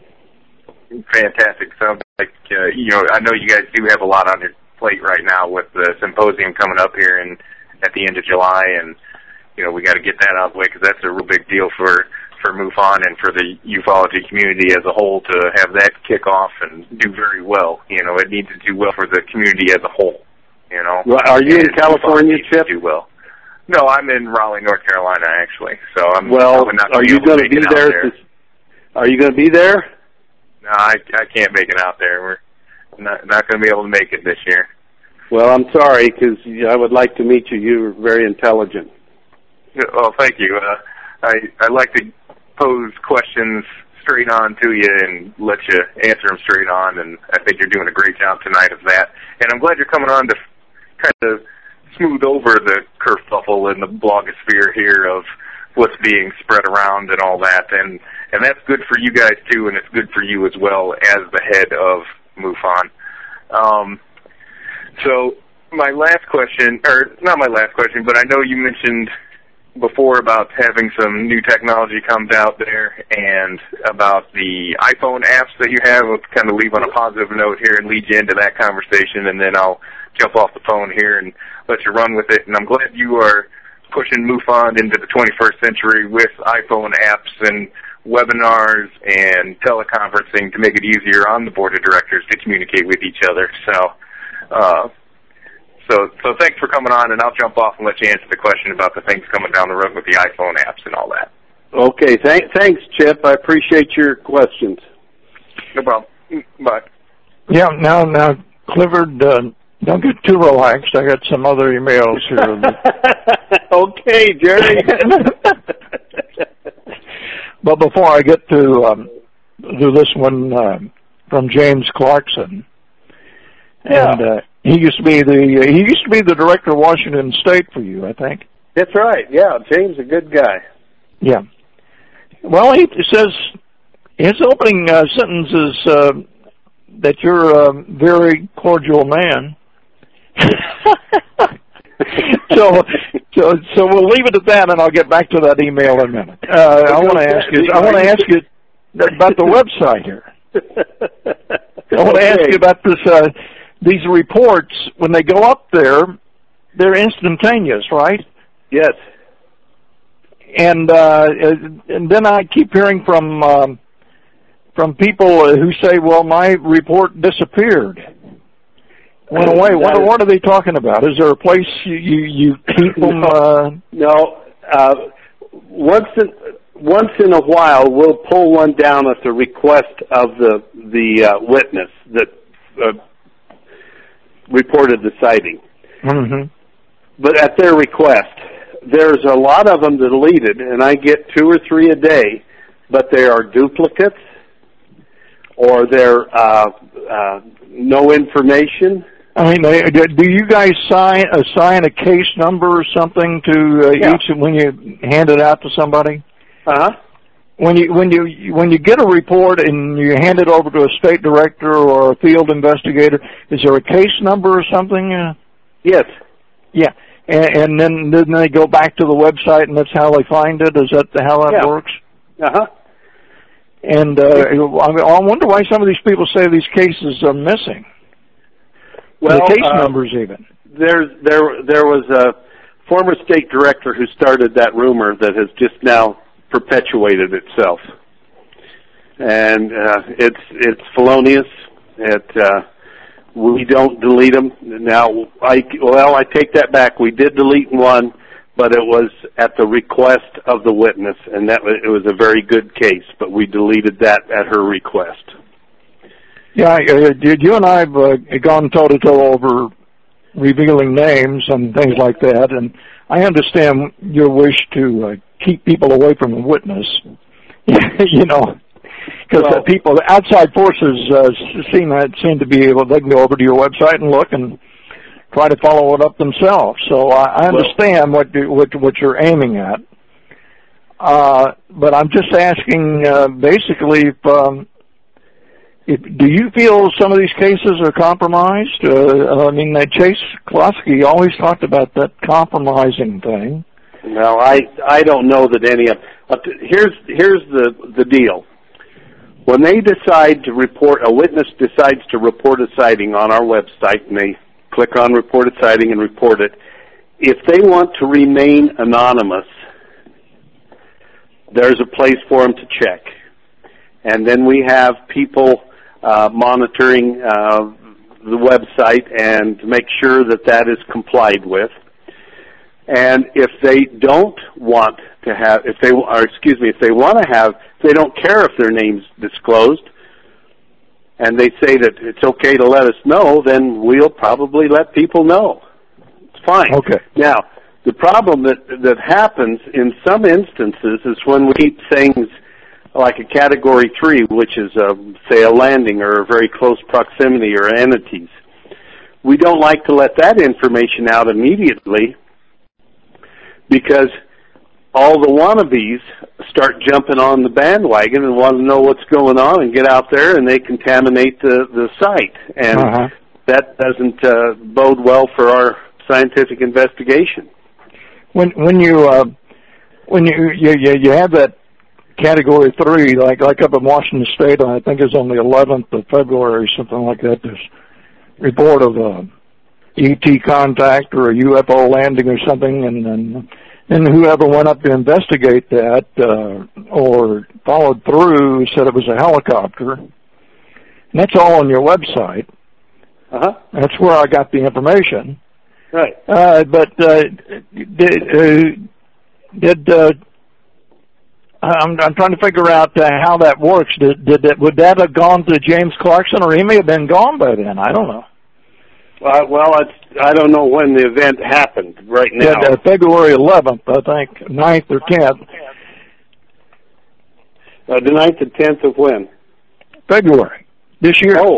Fantastic. Sounds like, uh, you know, I know you guys do have a lot on your plate right now with the symposium coming up here in, at the end of July, and, you know, we got to get that out of the way, because that's a real big deal for, for MUFON and for the ufology community as a whole to have that kick off and do very well. You know, it needs to do well for the community as a whole, you know. Well, are you and in California, Chip? Do well. No, I'm in Raleigh, North Carolina, actually. So I'm well. Not are you going to be there? there. To, are you going to be there? No, I, I can't make it out there. We're not not going to be able to make it this year. Well, I'm sorry, because I would like to meet you. You're very intelligent. Well, thank you. Uh, I I like to pose questions straight on to you and let you answer them straight on, and I think you're doing a great job tonight of that. And I'm glad you're coming on to kind of smooth over the kerfuffle in the blogosphere here of what's being spread around and all that. And and that's good for you guys too, and it's good for you as well as the head of MUFON. Um, so my last question, or not my last question, but I know you mentioned before about having some new technology comes out there and about the iPhone apps that you have. We'll kind of leave on a positive note here and lead you into that conversation, and then I'll jump off the phone here and let you run with it. And I'm glad you are pushing MUFON into the twenty-first century with iPhone apps and webinars and teleconferencing to make it easier on the board of directors to communicate with each other. So, uh, So, so thanks for coming on, and I'll jump off and let you answer the question about the things coming down the road with the iPhone apps and all that. Okay, th- thanks, Chip. I appreciate your questions. No problem. Bye. Yeah, now, now, Clifford, uh, don't get too relaxed. I got some other emails here. Okay, Jerry. But before I get to um, do this one uh, from James Clarkson, yeah. and uh, he used to be the uh, he used to be the director of Washington State for you, I think. That's right. Yeah, James, a good guy. Yeah. Well, he says his opening uh, sentence is uh, that you're a very cordial man. so, so, so we'll leave it at that, and I'll get back to that email in a minute. Uh, I want to ask you. I want to ask you about the website here. I want to okay. ask you about this. Uh, these reports, when they go up there, they're instantaneous, right? Yes. And uh, and then I keep hearing from um, from people who say, "Well, my report disappeared, went away." What, what are they talking about? Is there a place you you, you keep them? No, uh... no. Uh, once in once in a while, we'll pull one down at the request of the the uh, witness that uh, reported the sighting. Mm-hmm. But at their request. There's a lot of them deleted, and I get two or three a day, but they are duplicates, or they're uh, uh, no information. I mean, do you guys sign assign a case number or something to uh, yeah. each when you hand it out to somebody? Uh huh. When you when you when you get a report and you hand it over to a state director or a field investigator, is there a case number or something? Uh, yes. Yeah. And, and then, then they go back to the website, and that's how they find it? Is that how that yeah. works? Uh-huh. And uh, I wonder why some of these people say these cases are missing. Well, the case uh, numbers even. There's, there, there was a former state director who started that rumor that has just now perpetuated itself. And uh, it's, it's felonious. It... Uh, We don't delete them. Now, I, well, I take that back. We did delete one, but it was at the request of the witness, and that it was a very good case, but we deleted that at her request. Yeah, uh, you and I have uh, gone toe-to-toe over revealing names and things like that, and I understand your wish to uh, keep people away from the witness, you know. Because well, people, outside forces uh, seem seem to be able, they can go over to your website and look and try to follow it up themselves. So I, I understand well, what, what what you're aiming at. Uh, but I'm just asking, uh, basically, if, um, if, do you feel some of these cases are compromised? Uh, I mean, Chase Klodsky always talked about that compromising thing. No, I I don't know that any of. Uh, here's here's the the deal. When they decide to report, a witness decides to report a sighting on our website, and they click on reported sighting and report it, if they want to remain anonymous, there's a place for them to check. And then we have people uh, monitoring uh, the website and make sure that that is complied with. And if they don't want to have, if they, or excuse me, if they want to have, they don't care if their name's disclosed, and they say that it's okay to let us know, then we'll probably let people know. It's fine. Okay. Now, the problem that that happens in some instances is when we keep things like a Category three, which is, a, say, a landing or a very close proximity or entities. We don't like to let that information out immediately, because all the wannabes start jumping on the bandwagon and want to know what's going on and get out there, and they contaminate the, the site. And uh-huh. that doesn't uh, bode well for our scientific investigation. When when you uh, when you, you you have that Category three, like like up in Washington State, I think it's on the eleventh of February, something like that. This report of a E T contact or a U F O landing or something, and then and whoever went up to investigate that uh, or followed through said it was a helicopter. And that's all on your website. Uh-huh. That's where I got the information. Right. Uh, but uh, did uh, did uh, I'm, I'm trying to figure out uh, how that works. Did, did that, would that have gone to James Clarkson, or he may have been gone by then? I don't know. Uh, well, it's, I don't know when the event happened right now. Yeah, uh, February eleventh, I think, ninth or tenth. Uh, the ninth and tenth of when? February, this year. Oh.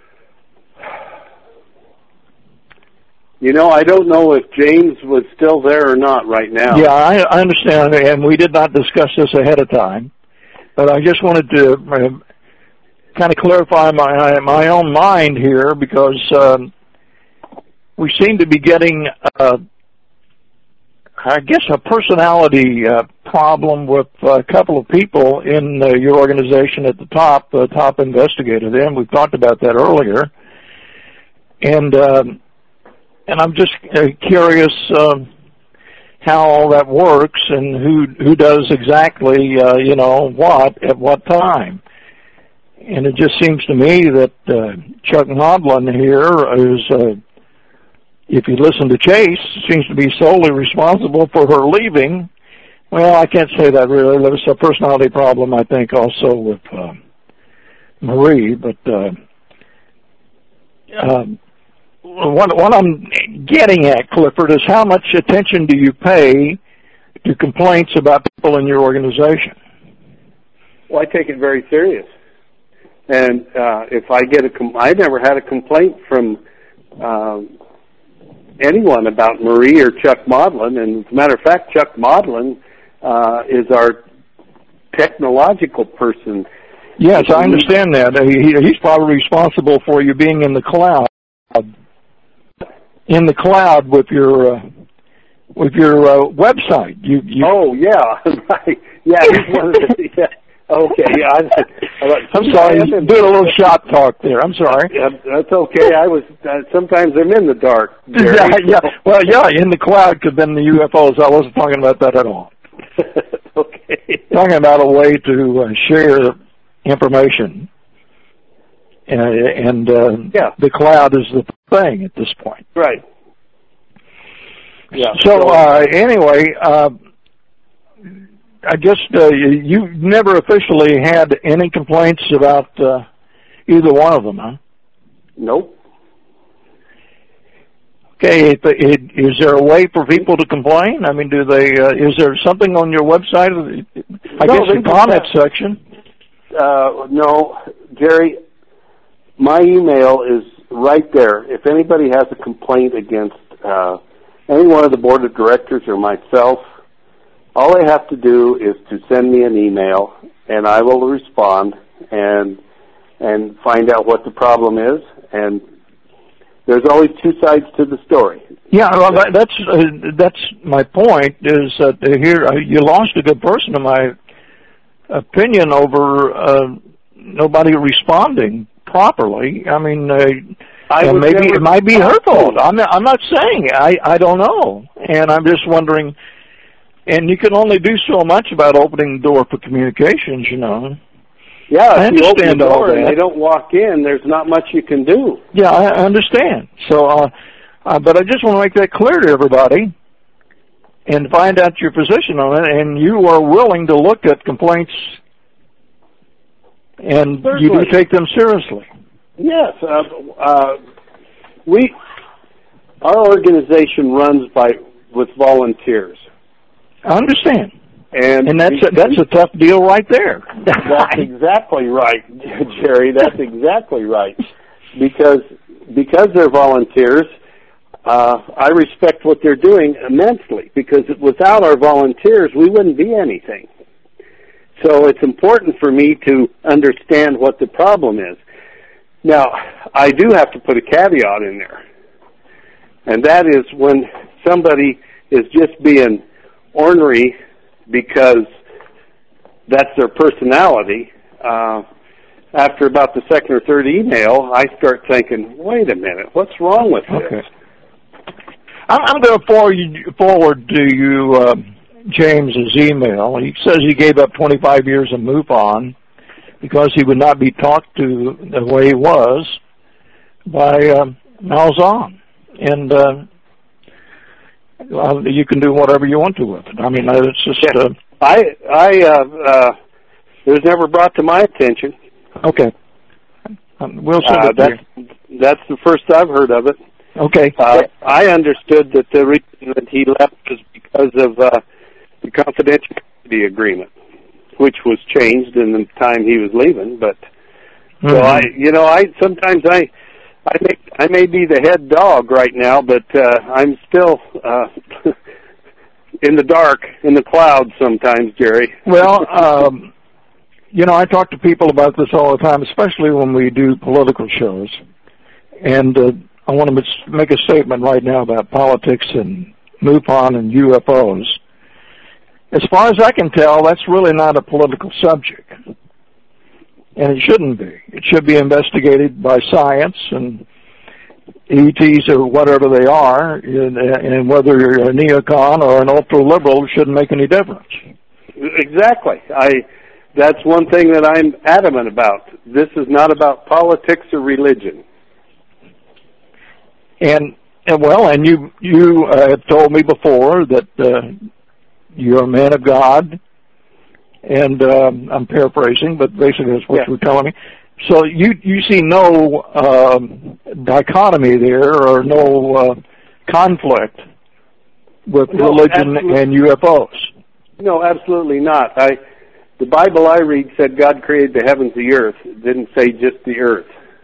You know, I don't know if James was still there or not right now. Yeah, I, I understand, and we did not discuss this ahead of time. But I just wanted to uh, kind of clarify my my own mind here, because um, we seem to be getting, uh, I guess, a personality uh, problem with a couple of people in uh, your organization at the top, the top investigator. Then we've talked about that earlier, and. Um, And I'm just uh, curious uh, how all that works and who who does exactly, uh, you know, what at what time. And it just seems to me that uh, Chuck Modlin here is, uh, if you listen to Chase, seems to be solely responsible for her leaving. Well, I can't say that really. There was a personality problem, I think, also with uh, Marie, but. Uh, um, What, what I'm getting at, Clifford, is how much attention do you pay to complaints about people in your organization? Well, I take it very serious. And uh, if I get a, com- I never had a complaint from um, anyone about Marie or Chuck Modlin. And as a matter of fact, Chuck Modlin uh, is our technological person. Yes, I understand that. He, he's probably responsible for you being in the cloud. In the cloud with your uh, with your uh, website. You, you Oh yeah, right. Yeah, he's one of the. Yeah. Okay, yeah. I, I, I'm sorry, you did a little shot talk there. I'm sorry. Yeah, that's okay. I was uh, sometimes I'm in the dark. yeah, yeah. Well, yeah, in the cloud could have been the U F Os. I wasn't talking about that at all. Okay. Talking about a way to uh, share information. Uh, and uh, yeah. the cloud is the thing at this point. Right. Yeah. So, uh, anyway, uh, I guess uh, you never officially had any complaints about uh, either one of them, huh? Nope. Okay, it, it, is there a way for people to complain? I mean, do they? Uh, is there something on your website? I no, guess the comment have, section. Uh, no, Jerry. My email is right there. If anybody has a complaint against uh, any one of the board of directors or myself, all they have to do is to send me an email, and I will respond and and find out what the problem is. And there's always two sides to the story. Yeah, well, that's uh, that's my point. Is that here uh, you lost a good person, in my opinion, over uh, nobody responding properly. I mean, uh, I and maybe it might be her fault. I'm not, I'm not saying. I, I don't know. And I'm just wondering, and you can only do so much about opening the door for communications, you know. Yeah, I if you open the all door that. and they don't walk in, there's not much you can do. Yeah, I understand. So, uh, uh, but I just want to make that clear to everybody and find out your position on it, and you are willing to look at complaints. And Certainly. You do take them seriously. Yes, uh, uh, we, our organization runs by with volunteers. I understand, and and that's we, a, that's a tough deal right there. That's exactly right, Jerry. That's exactly right, because because they're volunteers. uh, I respect what they're doing immensely, because without our volunteers, we wouldn't be anything. So it's important for me to understand what the problem is. Now, I do have to put a caveat in there, and that is when somebody is just being ornery because that's their personality, uh, after about the second or third email, I start thinking, wait a minute, what's wrong with this? Okay. I'm going to forward, forward to you uh, James's email. He says he gave up twenty-five years of MUFON because he would not be talked to the way he was by uh, Malzahn. And uh, well, you can do whatever you want to with it. I mean, it's just... Uh, I, I, uh, uh, it was never brought to my attention. Okay. Um, we'll send uh, it that's, to you. That's the first I've heard of it. Okay. Uh, I understood that the reason that he left was because of uh, the confidentiality agreement, which was changed in the time he was leaving. But mm-hmm. so I, you know, I sometimes I, I may I may be the head dog right now, but uh, I'm still uh, in the dark, in the clouds sometimes, Jerry. Well, um, you know, I talk to people about this all the time, especially when we do political shows, and uh, I want to make a statement right now about politics and MUFON and U F Os. As far as I can tell, that's really not a political subject, and it shouldn't be. It should be investigated by science, and E Ts or whatever they are, and, and whether you're a neocon or an ultra-liberal shouldn't make any difference. Exactly. I. That's one thing that I'm adamant about. This is not about politics or religion. And, and well, and you you uh, have told me before that uh, you're a man of God, and um, I'm paraphrasing, but basically that's what yeah. you're telling me. So you you see no um, dichotomy there, or no uh, conflict with no, religion absolutely. and U F Os. No, absolutely not. I the Bible I read said God created the heavens and the earth. It didn't say just the earth.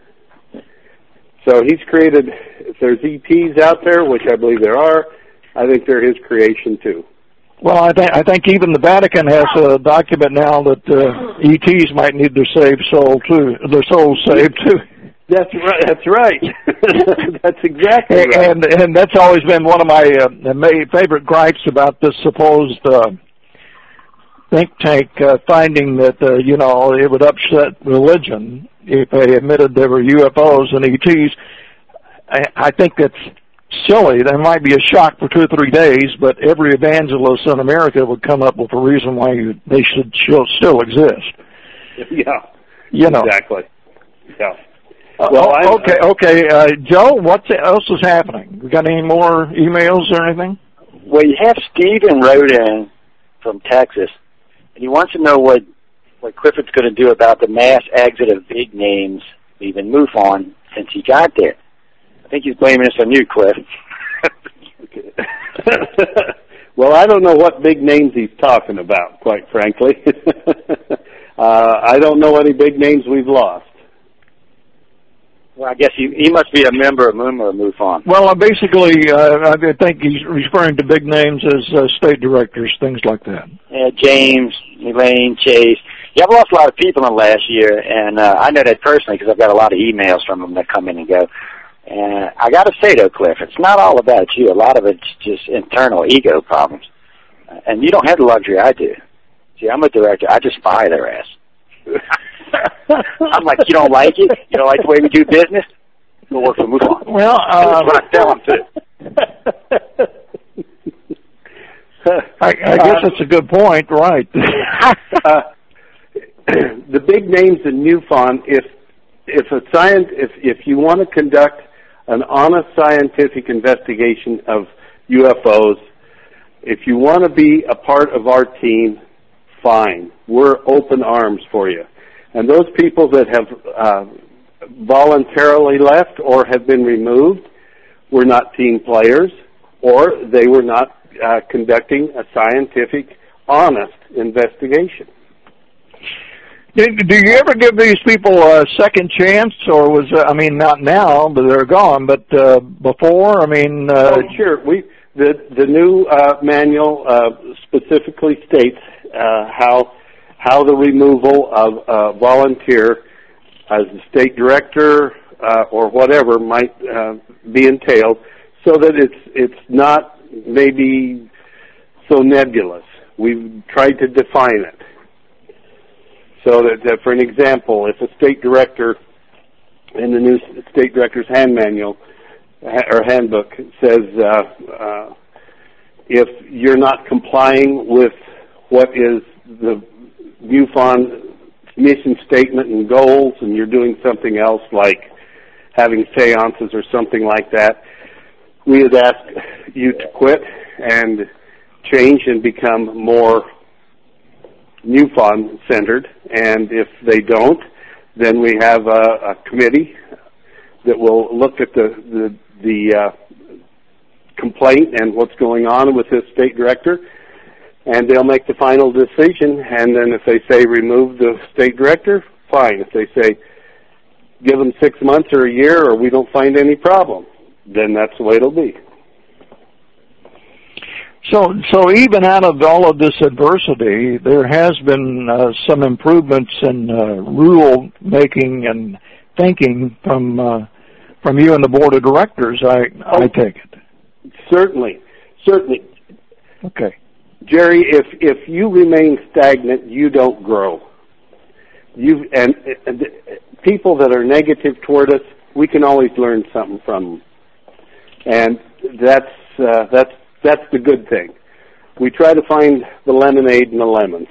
So he's created, if there's E Ts out there, which I believe there are, I think they're his creation too. Well, I think I think even the Vatican has a document now that uh, E Ts might need their saved soul too, their souls saved too. That's right. That's right. That's exactly and, right. And and that's always been one of my uh, favorite gripes about this supposed uh, think tank uh, finding that uh, you know it would upset religion if they admitted there were U F Os and E Ts. I, I think that's silly. There might be a shock for two or three days, but every evangelist in America would come up with a reason why you, they should still, still exist. Yeah, you know exactly. Yeah. Uh, well, oh, okay, okay, uh, Joe. What else is happening? We got any more emails or anything? Well, you have Stephen wrote in from Texas, and he wants to know what what Clifford's going to do about the mass exit of big names leaving MUFON since he got there. I think he's blaming us on you, Cliff. Well, I don't know what big names he's talking about, quite frankly. uh, I don't know any big names we've lost. Well, I guess he, he must be a member of MUMA or MUFON. Well, uh, basically, uh, I think he's referring to big names as uh, state directors, things like that. Yeah, James, Elaine, Chase. Yeah, I've lost a lot of people in the last year, and uh, I know that personally because I've got a lot of emails from them that come in and go. And I got to say, though, Cliff, it's not all about you. A lot of it's just internal ego problems. Uh, and you don't have the luxury I do. See, I'm a director. I just fire their ass. I'm like, you don't like it? You don't like the way we do business? Go work for MUFON. Well, uh, that's what I tell them, too. I, I guess uh, that's a good point, right? uh, the big names in MUFON, if if a science, if if you want to conduct an honest scientific investigation of U F Os, if you want to be a part of our team, fine. We're open arms for you. And those people that have uh, voluntarily left or have been removed were not team players, or they were not uh, conducting a scientific, honest investigation. Do, do you ever give these people a second chance, or was uh, I mean, not now, but they're gone, but uh, before? I mean, uh, oh, sure. We the the new uh, manual uh, specifically states uh, how how the removal of a volunteer as a state director uh, or whatever might uh, be entailed, so that it's it's not maybe so nebulous. We've tried to define it. So that, that, for an example, if a state director in the new state director's hand manual or handbook says uh, uh, if you're not complying with what is the MUFON mission statement and goals, and you're doing something else like having seances or something like that, we would ask you to quit and change and become more MUFON centered, and if they don't, then we have a, a committee that will look at the the, the uh, complaint and what's going on with this state director, and they'll make the final decision. And then if they say remove the state director, fine. If they say give them six months or a year or we don't find any problem, then that's the way it'll be. So, so even out of all of this adversity, there has been uh, some improvements in uh, rule making and thinking from uh, from you and the board of directors. I oh, I take it. Certainly, certainly. Okay, Jerry. If if you remain stagnant, you don't grow. You and, and people that are negative toward us, we can always learn something from them, and that's uh, that's. That's the good thing. We try to find the lemonade in the lemons.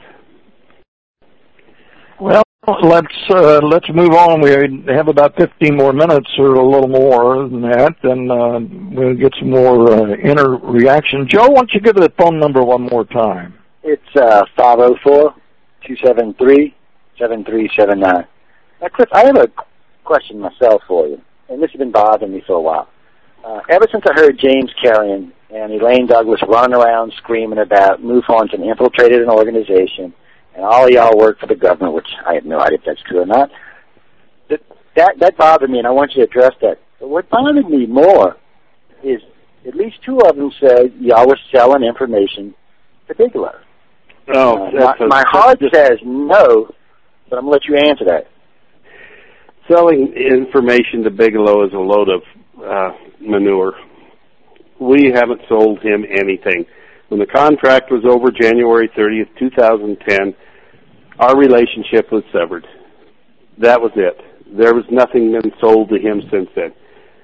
Well, let's uh, let's move on. We have about fifteen more minutes, or a little more than that, and uh, we'll get some more uh, inner reaction. Joe, why don't you give the phone number one more time? It's uh, five oh four, two seven three, seven three seven nine. Now, Cliff, I have a question myself for you, and this has been bothering me for a while. Uh, ever since I heard James Carrion and Elaine Douglas running around screaming about MUFONs and infiltrated an organization, and all of y'all work for the government, which I have no idea if that's true or not, that, that, that bothered me, and I want you to address that. But what bothered me more is at least two of them said y'all were selling information to Bigelow. Oh, uh, my, a, my heart just says no, but I'm going to let you answer that. Selling information to Bigelow is a load of uh, manure. We haven't sold him anything. When the contract was over January thirtieth, two thousand ten, our relationship was severed. That was it. There was nothing been sold to him since then.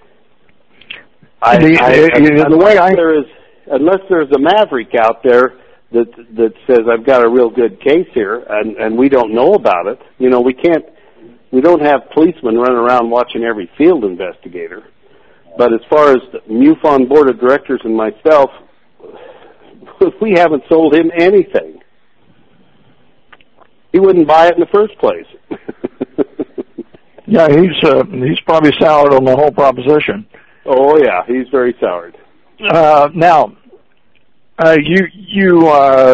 I, the, I, the, unless, the way I, there is, unless there's a maverick out there that that says I've got a real good case here, and, and we don't know about it. You know, we can't. We don't have policemen running around watching every field investigator. But as far as the MUFON board of directors and myself, we haven't sold him anything. He wouldn't buy it in the first place. yeah, he's uh, he's probably soured on the whole proposition. Oh yeah, he's very soured. Uh, now, uh, you you uh,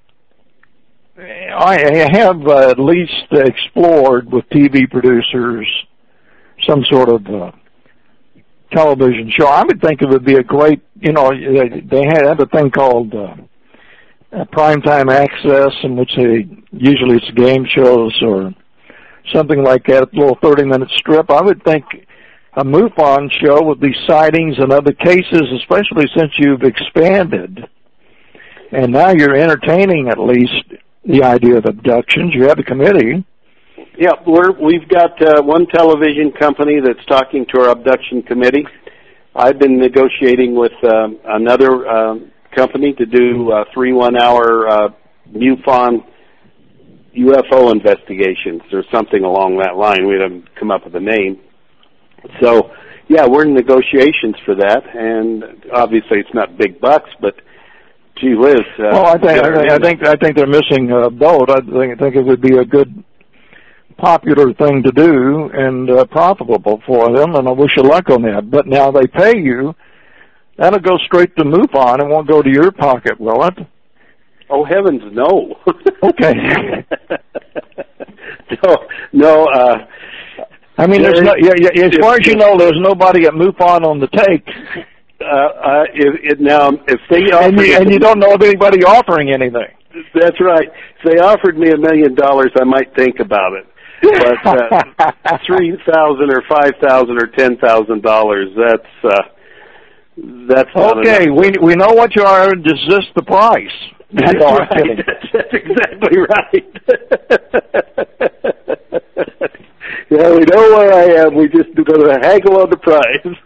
I have uh, at least explored with T V producers some sort of uh, television show. I would think it would be a great, you know, they have a thing called uh, uh, primetime access, in which they usually it's game shows or something like that, a little thirty-minute strip. I would think a MUFON show with these sightings and other cases, especially since you've expanded, and now you're entertaining at least the idea of abductions. You have a committee. Yeah, we're, we've got uh, one television company that's talking to our abduction committee. I've been negotiating with um, another uh, company to do uh, three one-hour uh, MUFON U F O investigations or something along that line. We haven't come up with a name. So, yeah, we're in negotiations for that, and obviously it's not big bucks, but gee whiz. Uh, well, I think I, I think I think they're missing a boat. I think I think it would be a good, popular thing to do and uh, profitable for them, and I wish you luck on that. But now they pay you, that'll go straight to MUFON and won't go to your pocket, will it? Oh, heavens, no. Okay. no, no. Uh, I mean, there's no. Yeah, yeah, as far as you know, there's nobody at MUFON on the take. Uh, uh, if, if now, if they offered and you, and you don't know of anybody offering anything. That's right. If they offered me a million dollars, I might think about it. But uh, three thousand or five thousand or ten thousand dollars, that's uh, that's not okay. enough. We we know what you are. Just this the price. That's no, right. That's, that's exactly right. Yeah, we know where I am. We just going to haggle on the price.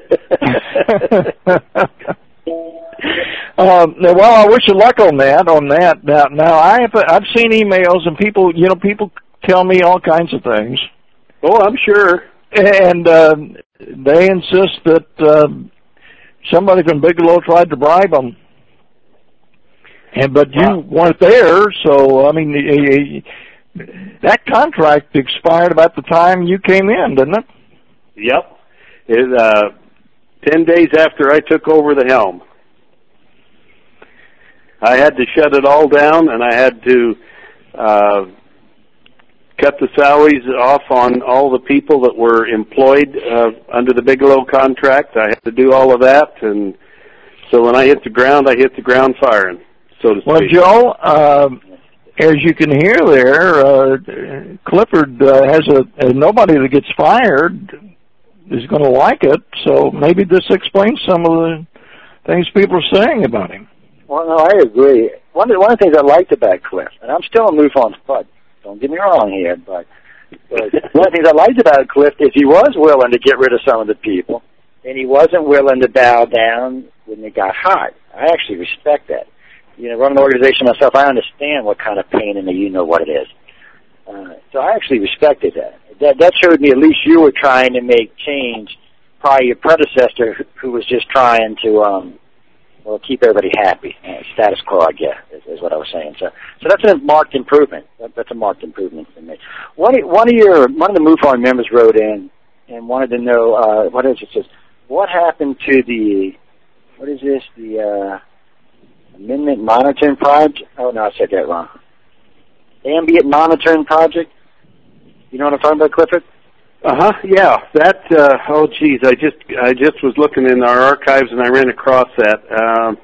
um, well, I wish you luck on that. On that. Now, now I have I've seen emails and people. You know, people tell me all kinds of things. Oh, I'm sure. And uh, they insist that uh, somebody from Bigelow tried to bribe them. And but you wow. weren't there, so I mean, that contract expired about the time you came in, didn't it? Yep. It, uh, ten days after I took over the helm, I had to shut it all down, and I had to uh, cut the salaries off on all the people that were employed uh, under the Bigelow contract. I had to do all of that, and so when I hit the ground, I hit the ground firing. So to well, speak. Joe, uh, as you can hear there, uh, Clifford uh, has a, a nobody that gets fired is going to like it. So maybe this explains some of the things people are saying about him. Well, no, I agree. One of the, one of the things I liked about Cliff, and I'm still a MUFON spud, don't get me wrong here, but, but one of the things I liked about Cliff is he was willing to get rid of some of the people, and he wasn't willing to bow down when they got hot. I actually respect that. You know, running an organization myself, I understand what kind of pain in the you know what it is. Uh, so I actually respected that. That that showed me at least you were trying to make change prior to your predecessor who was just trying to, um, well, keep everybody happy. Uh, status quo, I guess, is, is what I was saying. So so that's a marked improvement. That, that's a marked improvement for me. One, one of your, one of the MUFON members wrote in and wanted to know, uh, what is it? It says, what happened to the, what is this, the, uh, Amendment Monitoring Project? Oh, no, I said that wrong. Ambient Monitoring Project? You know what I'm talking about, Clifford? Uh-huh, yeah. That, uh, oh, geez, I just I just was looking in our archives and I ran across that. Um,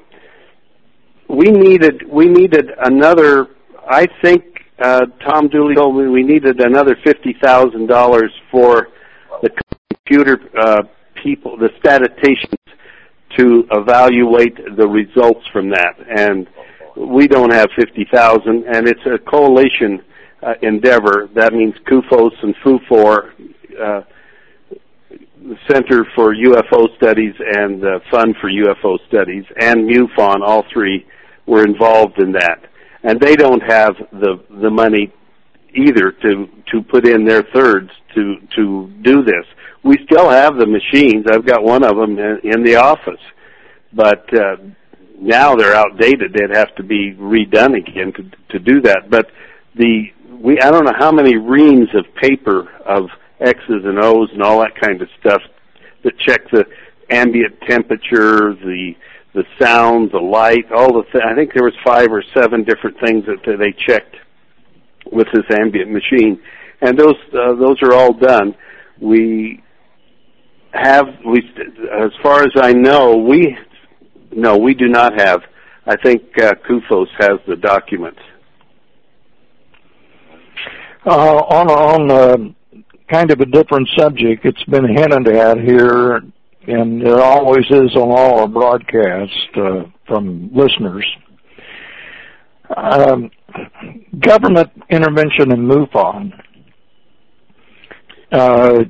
we needed, we needed another, I think uh, Tom Dooley told me we needed another fifty thousand dollars for the computer uh, people, the statisticians, to evaluate the results from that, and we don't have fifty thousand, and it's a coalition uh, endeavor. That means C U F O S and F U F O R, uh, the Center for U F O Studies and the Fund for U F O Studies, and MUFON, all three were involved in that, and they don't have the the money either to to put in their thirds to to do this. We still have the machines. I've got one of them in, in the office, but uh, now they're outdated. They'd have to be redone again to to do that. But the we I don't know how many reams of paper of X's and O's and all that kind of stuff that check the ambient temperature, the the sound, the light, all the th- I think there was five or seven different things that they checked with this ambient machine, and those uh, those are all done. We have, we, as far as I know, we, no, we do not have. I think uh, C U F O S has the documents. Uh, on on uh, kind of a different subject, it's been hinted at here, and it always is on all our broadcasts uh, from listeners. Um, government intervention in MUFON. Uh,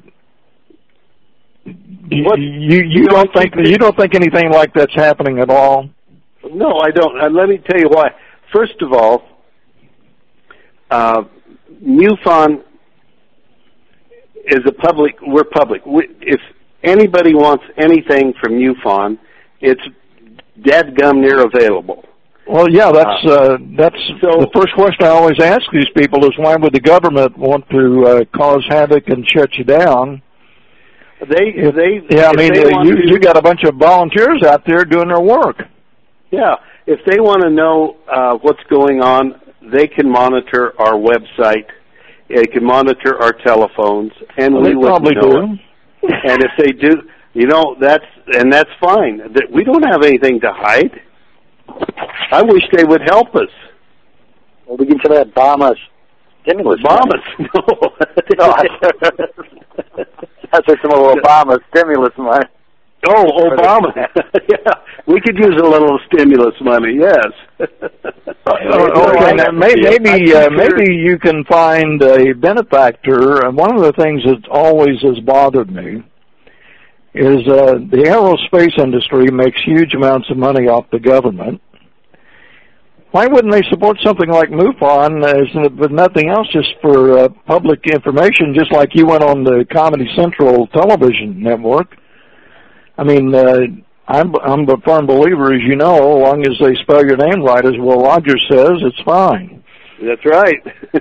What, you you don't think you don't think anything like that's happening at all? No, I don't. And let me tell you why. First of all, uh, MUFON is a public. We're public. We, if anybody wants anything from MUFON, it's dadgum near available. Well, yeah, that's uh, that's so, the first question I always ask these people is why would the government want to uh, cause havoc and shut you down? They, if, they, yeah, I mean, uh, you to, you got a bunch of volunteers out there doing their work. Yeah, if they want to know uh, what's going on, they can monitor our website. They can monitor our telephones, and well, we they wouldn't probably know do. it. And if they do, you know, that's and that's fine. That we don't have anything to hide. I wish they would help us. Well, we get to that Obama stimulus. Obama, no. no That's some of Obama stimulus money. Oh, Obama. Yeah, we could use a little stimulus money. Yes. Oh, okay, now, maybe maybe, uh, maybe you can find a benefactor. And one of the things that always has bothered me is uh, the aerospace industry makes huge amounts of money off the government. Why wouldn't they support something like MUFON, as with nothing else, just for uh, public information, just like you went on the Comedy Central television network? I mean, uh, I'm, I'm a firm believer, as you know, as long as they spell your name right, as Will Rogers says, it's fine. That's right.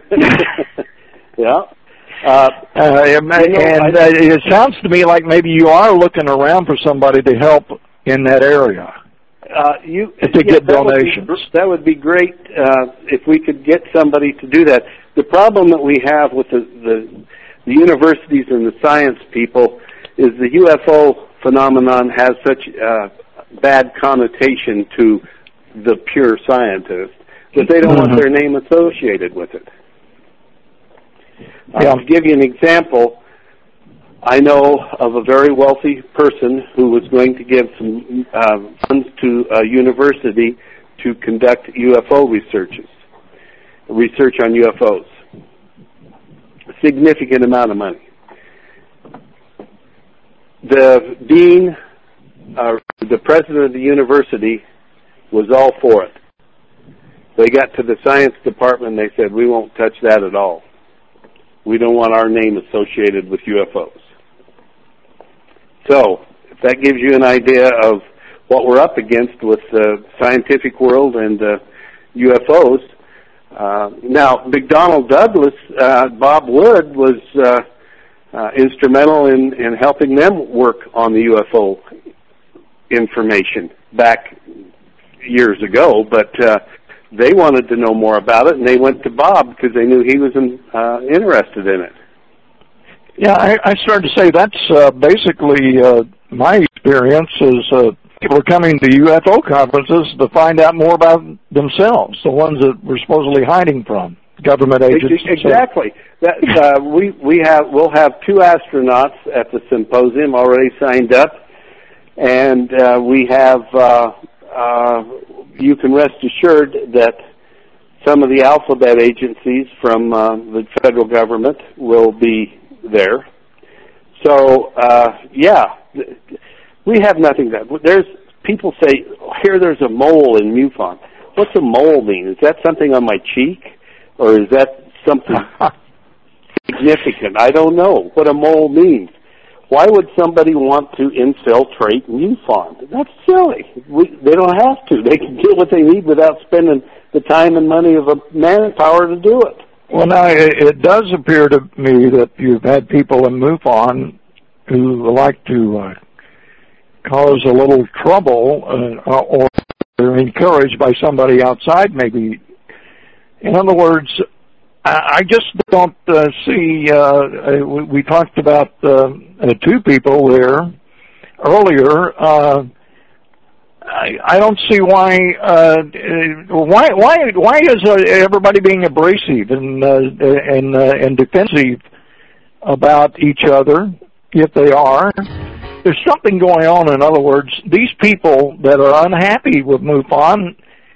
Yeah. Uh, uh, and you know, and I, uh, it sounds to me like maybe you are looking around for somebody to help in that area. Uh, you to yeah, get that donations. Would be, that would be great uh, if we could get somebody to do that. The problem that we have with the, the, the universities and the science people is the U F O phenomenon has such uh, bad connotation to the pure scientist that they don't mm-hmm. want their name associated with it. Yeah. Uh, to give you an example, I know of a very wealthy person who was going to give some uh, funds to a university to conduct U F O researches, research on U F Os. A significant amount of money. The dean, uh, the president of the university, was all for it. They got to the science department and they said, we won't touch that at all. We don't want our name associated with U F Os. So, if that gives you an idea of what we're up against with the scientific world and uh, U F Os. Uh, now, McDonnell Douglas, uh, Bob Wood was uh, uh, instrumental in, in helping them work on the U F O information back years ago, but uh, they wanted to know more about it, and they went to Bob because they knew he was in, uh, interested in it. Yeah, I, I started to say that's uh, basically uh, my experience is uh, people are coming to U F O conferences to find out more about themselves, the ones that we're supposedly hiding from, government agents. Exactly. That, uh, we we have we'll have two astronauts at the symposium already signed up, and uh, we have. Uh, uh, you can rest assured that some of the alphabet agencies from uh, the federal government will be there. So, uh, yeah, we have nothing that, there's, people say, oh, here there's a mole in MUFON. What's a mole mean? Is that something on my cheek? Or is that something significant? I don't know what a mole means. Why would somebody want to infiltrate MUFON? That's silly. We, they don't have to. They can get what they need without spending the time and money of a manpower to do it. Well, now, it, it does appear to me that you've had people in MUFON who like to uh, cause a little trouble uh, or they're encouraged by somebody outside, maybe. In other words, I, I just don't uh, see, uh, we, we talked about uh, uh, two people there earlier. Uh, I, I don't see why, uh, why, why, why is uh, everybody being abrasive and uh, and uh, and defensive about each other if they are? There's something going on. In other words, these people that are unhappy with MUFON,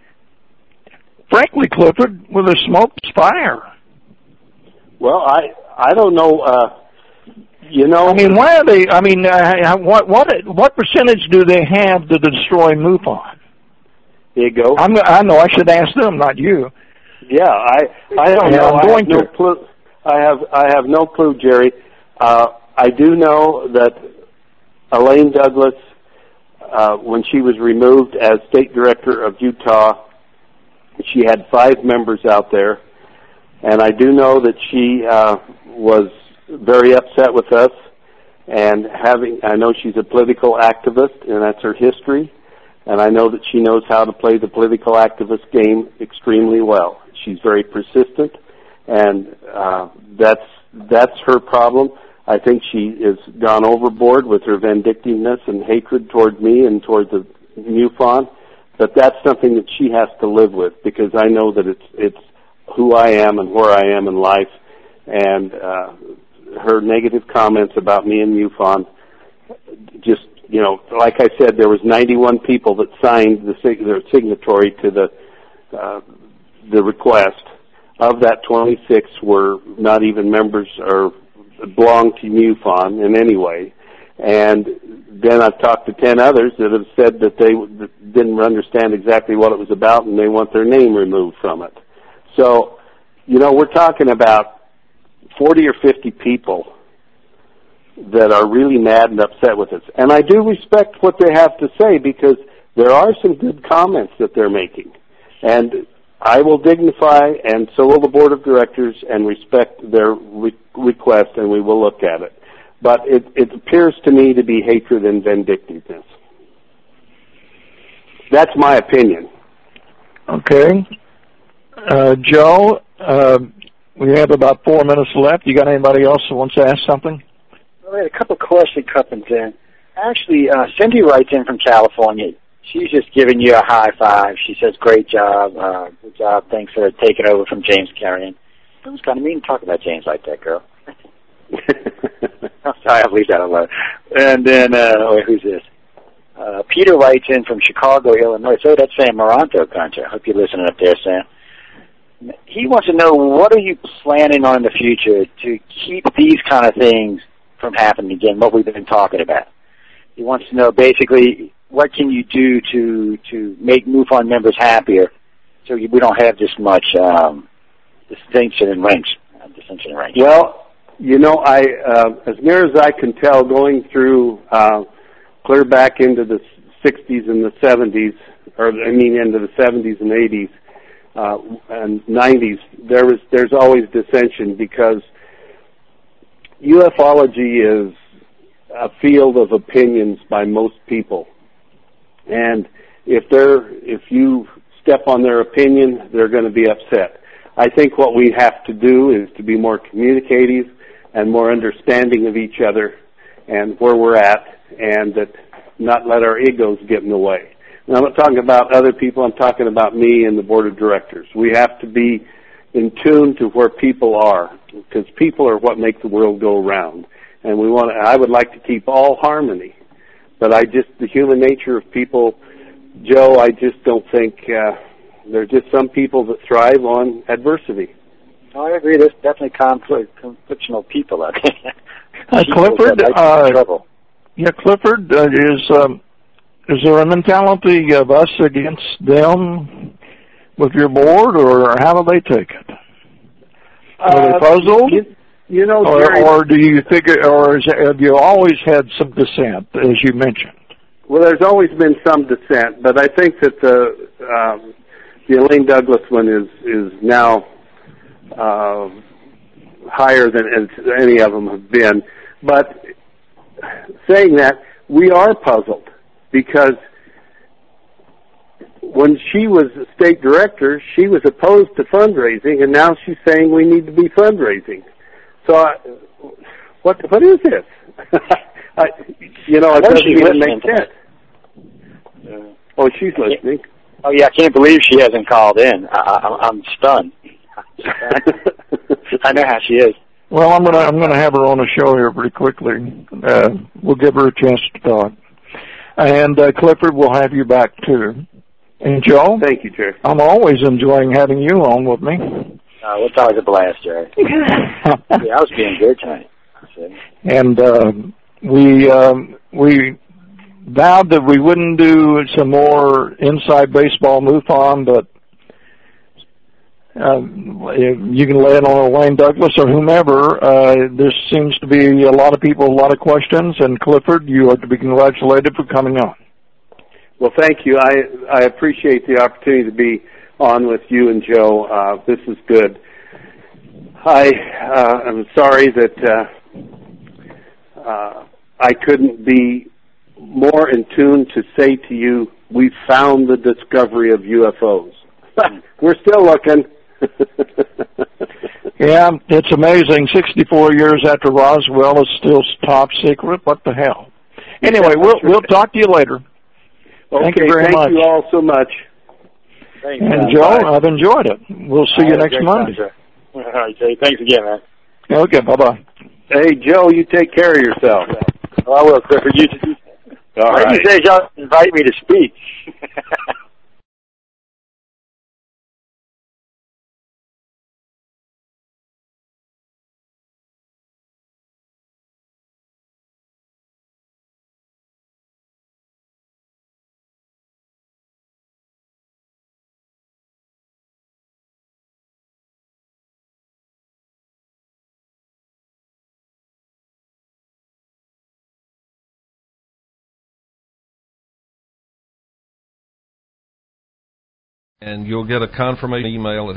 frankly, Clifford, with a smoke is fire. Well, I I don't know. Uh, you know, I mean, why are they? I mean, uh, what what what percentage do they have to destroy MUFON? There you go. I'm, I know I should ask them, not you. Yeah, I I don't yeah, know. I'm I going have no to. clue. I have I have no clue, Jerry. Uh, I do know that Elaine Douglas, uh, when she was removed as state director of Utah, she had five members out there, and I do know that she uh, was very upset with us, and having, I know she's a political activist, and that's her history, and I know that she knows how to play the political activist game extremely well. She's very persistent, and uh, that's that's her problem. I think she has gone overboard with her vindictiveness and hatred toward me and toward the MUFON, but that's something that she has to live with, because I know that it's it's who I am and where I am in life, and uh, her negative comments about me and MUFON, just, you know, like I said, there was ninety-one people that signed the their signatory to the uh, the request. Of that, twenty-six were not even members or belong to MUFON in any way. And then I've talked to ten others that have said that they didn't understand exactly what it was about and they want their name removed from it. So, you know, we're talking about forty or fifty people that are really mad and upset with us. And I do respect what they have to say, because there are some good comments that they're making. And I will dignify, and so will the board of directors, and respect their re- request, and we will look at it. But it, it appears to me to be hatred and vindictiveness. That's my opinion. Okay. Uh, Joe, uh, we have about four minutes left. You got anybody else who wants to ask something? Well, we had a couple of questions coming in. Actually, uh, Cindy writes in from California. She's just giving you a high five. She says, great job. Uh, good job. Thanks for taking over from James Carrion. It was kind of mean to talk about James like that, girl. I'm sorry, I'll leave that alone. And then, uh, wait, who's this? Uh, Peter writes in from Chicago, Illinois. So that's Sam Moranto country. I hope you're listening up there, Sam. He wants to know, what are you planning on in the future to keep these kind of things from happening again, what we've been talking about? He wants to know, basically, what can you do to to make MUFON members happier so we don't have this much um, distinction in ranks? Uh, distinction in ranks. Well, you know, I uh, as near as I can tell, going through uh, clear back into the sixties and the seventies, or I mean into the seventies and eighties uh, and nineties, there was there's always dissension, because ufology is a field of opinions by most people. And if they're, if you step on their opinion, they're going to be upset. I think what we have to do is to be more communicative and more understanding of each other and where we're at, and that not let our egos get in the way. Now, I'm not talking about other people. I'm talking about me and the board of directors. We have to be in tune to where people are, because people are what make the world go round. And we want to, I would like to keep all harmony. But I just, the human nature of people, Joe, I just don't think, uh, there are just some people that thrive on adversity. Oh, I agree. There's definitely conflict, conflictional people out there. Uh, Clifford, uh, trouble. yeah, Clifford, uh, is, um, is there a mentality of us against them with your board, or how do they take it? Are uh, they puzzled? You, You know, or, Jerry, or do you think, or is, have you always had some dissent, as you mentioned? Well, there's always been some dissent, but I think that the um, the Elaine Douglas one is is now uh, higher than any of them have been. But saying that, we are puzzled, because when she was state director, she was opposed to fundraising, and now she's saying we need to be fundraising. So, I, what what is this? I, you know, it doesn't even make sense. Uh, oh, she's listening. Oh, yeah, I can't believe she hasn't called in. I, I, I'm stunned. I know how she is. Well, I'm gonna I'm gonna have her on the show here pretty quickly. Uh, we'll give her a chance to talk. And uh, Clifford, we'll have you back too. And Joe, thank you, Jerry. I'm always enjoying having you on with me. Uh, it's always a blast, Jerry. Yeah, I was being good tonight. And uh, we um, we vowed that we wouldn't do some more inside baseball MUFON, but uh, you can lay it on Elaine Douglas or whomever. Uh, there seems to be a lot of people, a lot of questions, and Clifford, you are to be congratulated for coming on. Well, thank you. I I appreciate the opportunity to be on with you and Joe. Uh, this is good. I uh, am sorry that uh, uh, I couldn't be more in tune to say to you, we found the discovery of U F Os. We're still looking. Yeah, it's amazing. sixty-four years after Roswell, it's still top secret. What the hell? Anyway, we'll we'll talk to you later. Okay, thank you very thank much. you all so much. Thanks, and man. Joe, Bye. I've enjoyed it. We'll see I you next Monday. Time, all right, Jay. Thanks again, man. Okay, bye-bye. Hey, Joe, you take care of yourself. Oh, I will, Clifford. You too. All Maybe right. say y'all invite me to speak. And you'll get a confirmation email.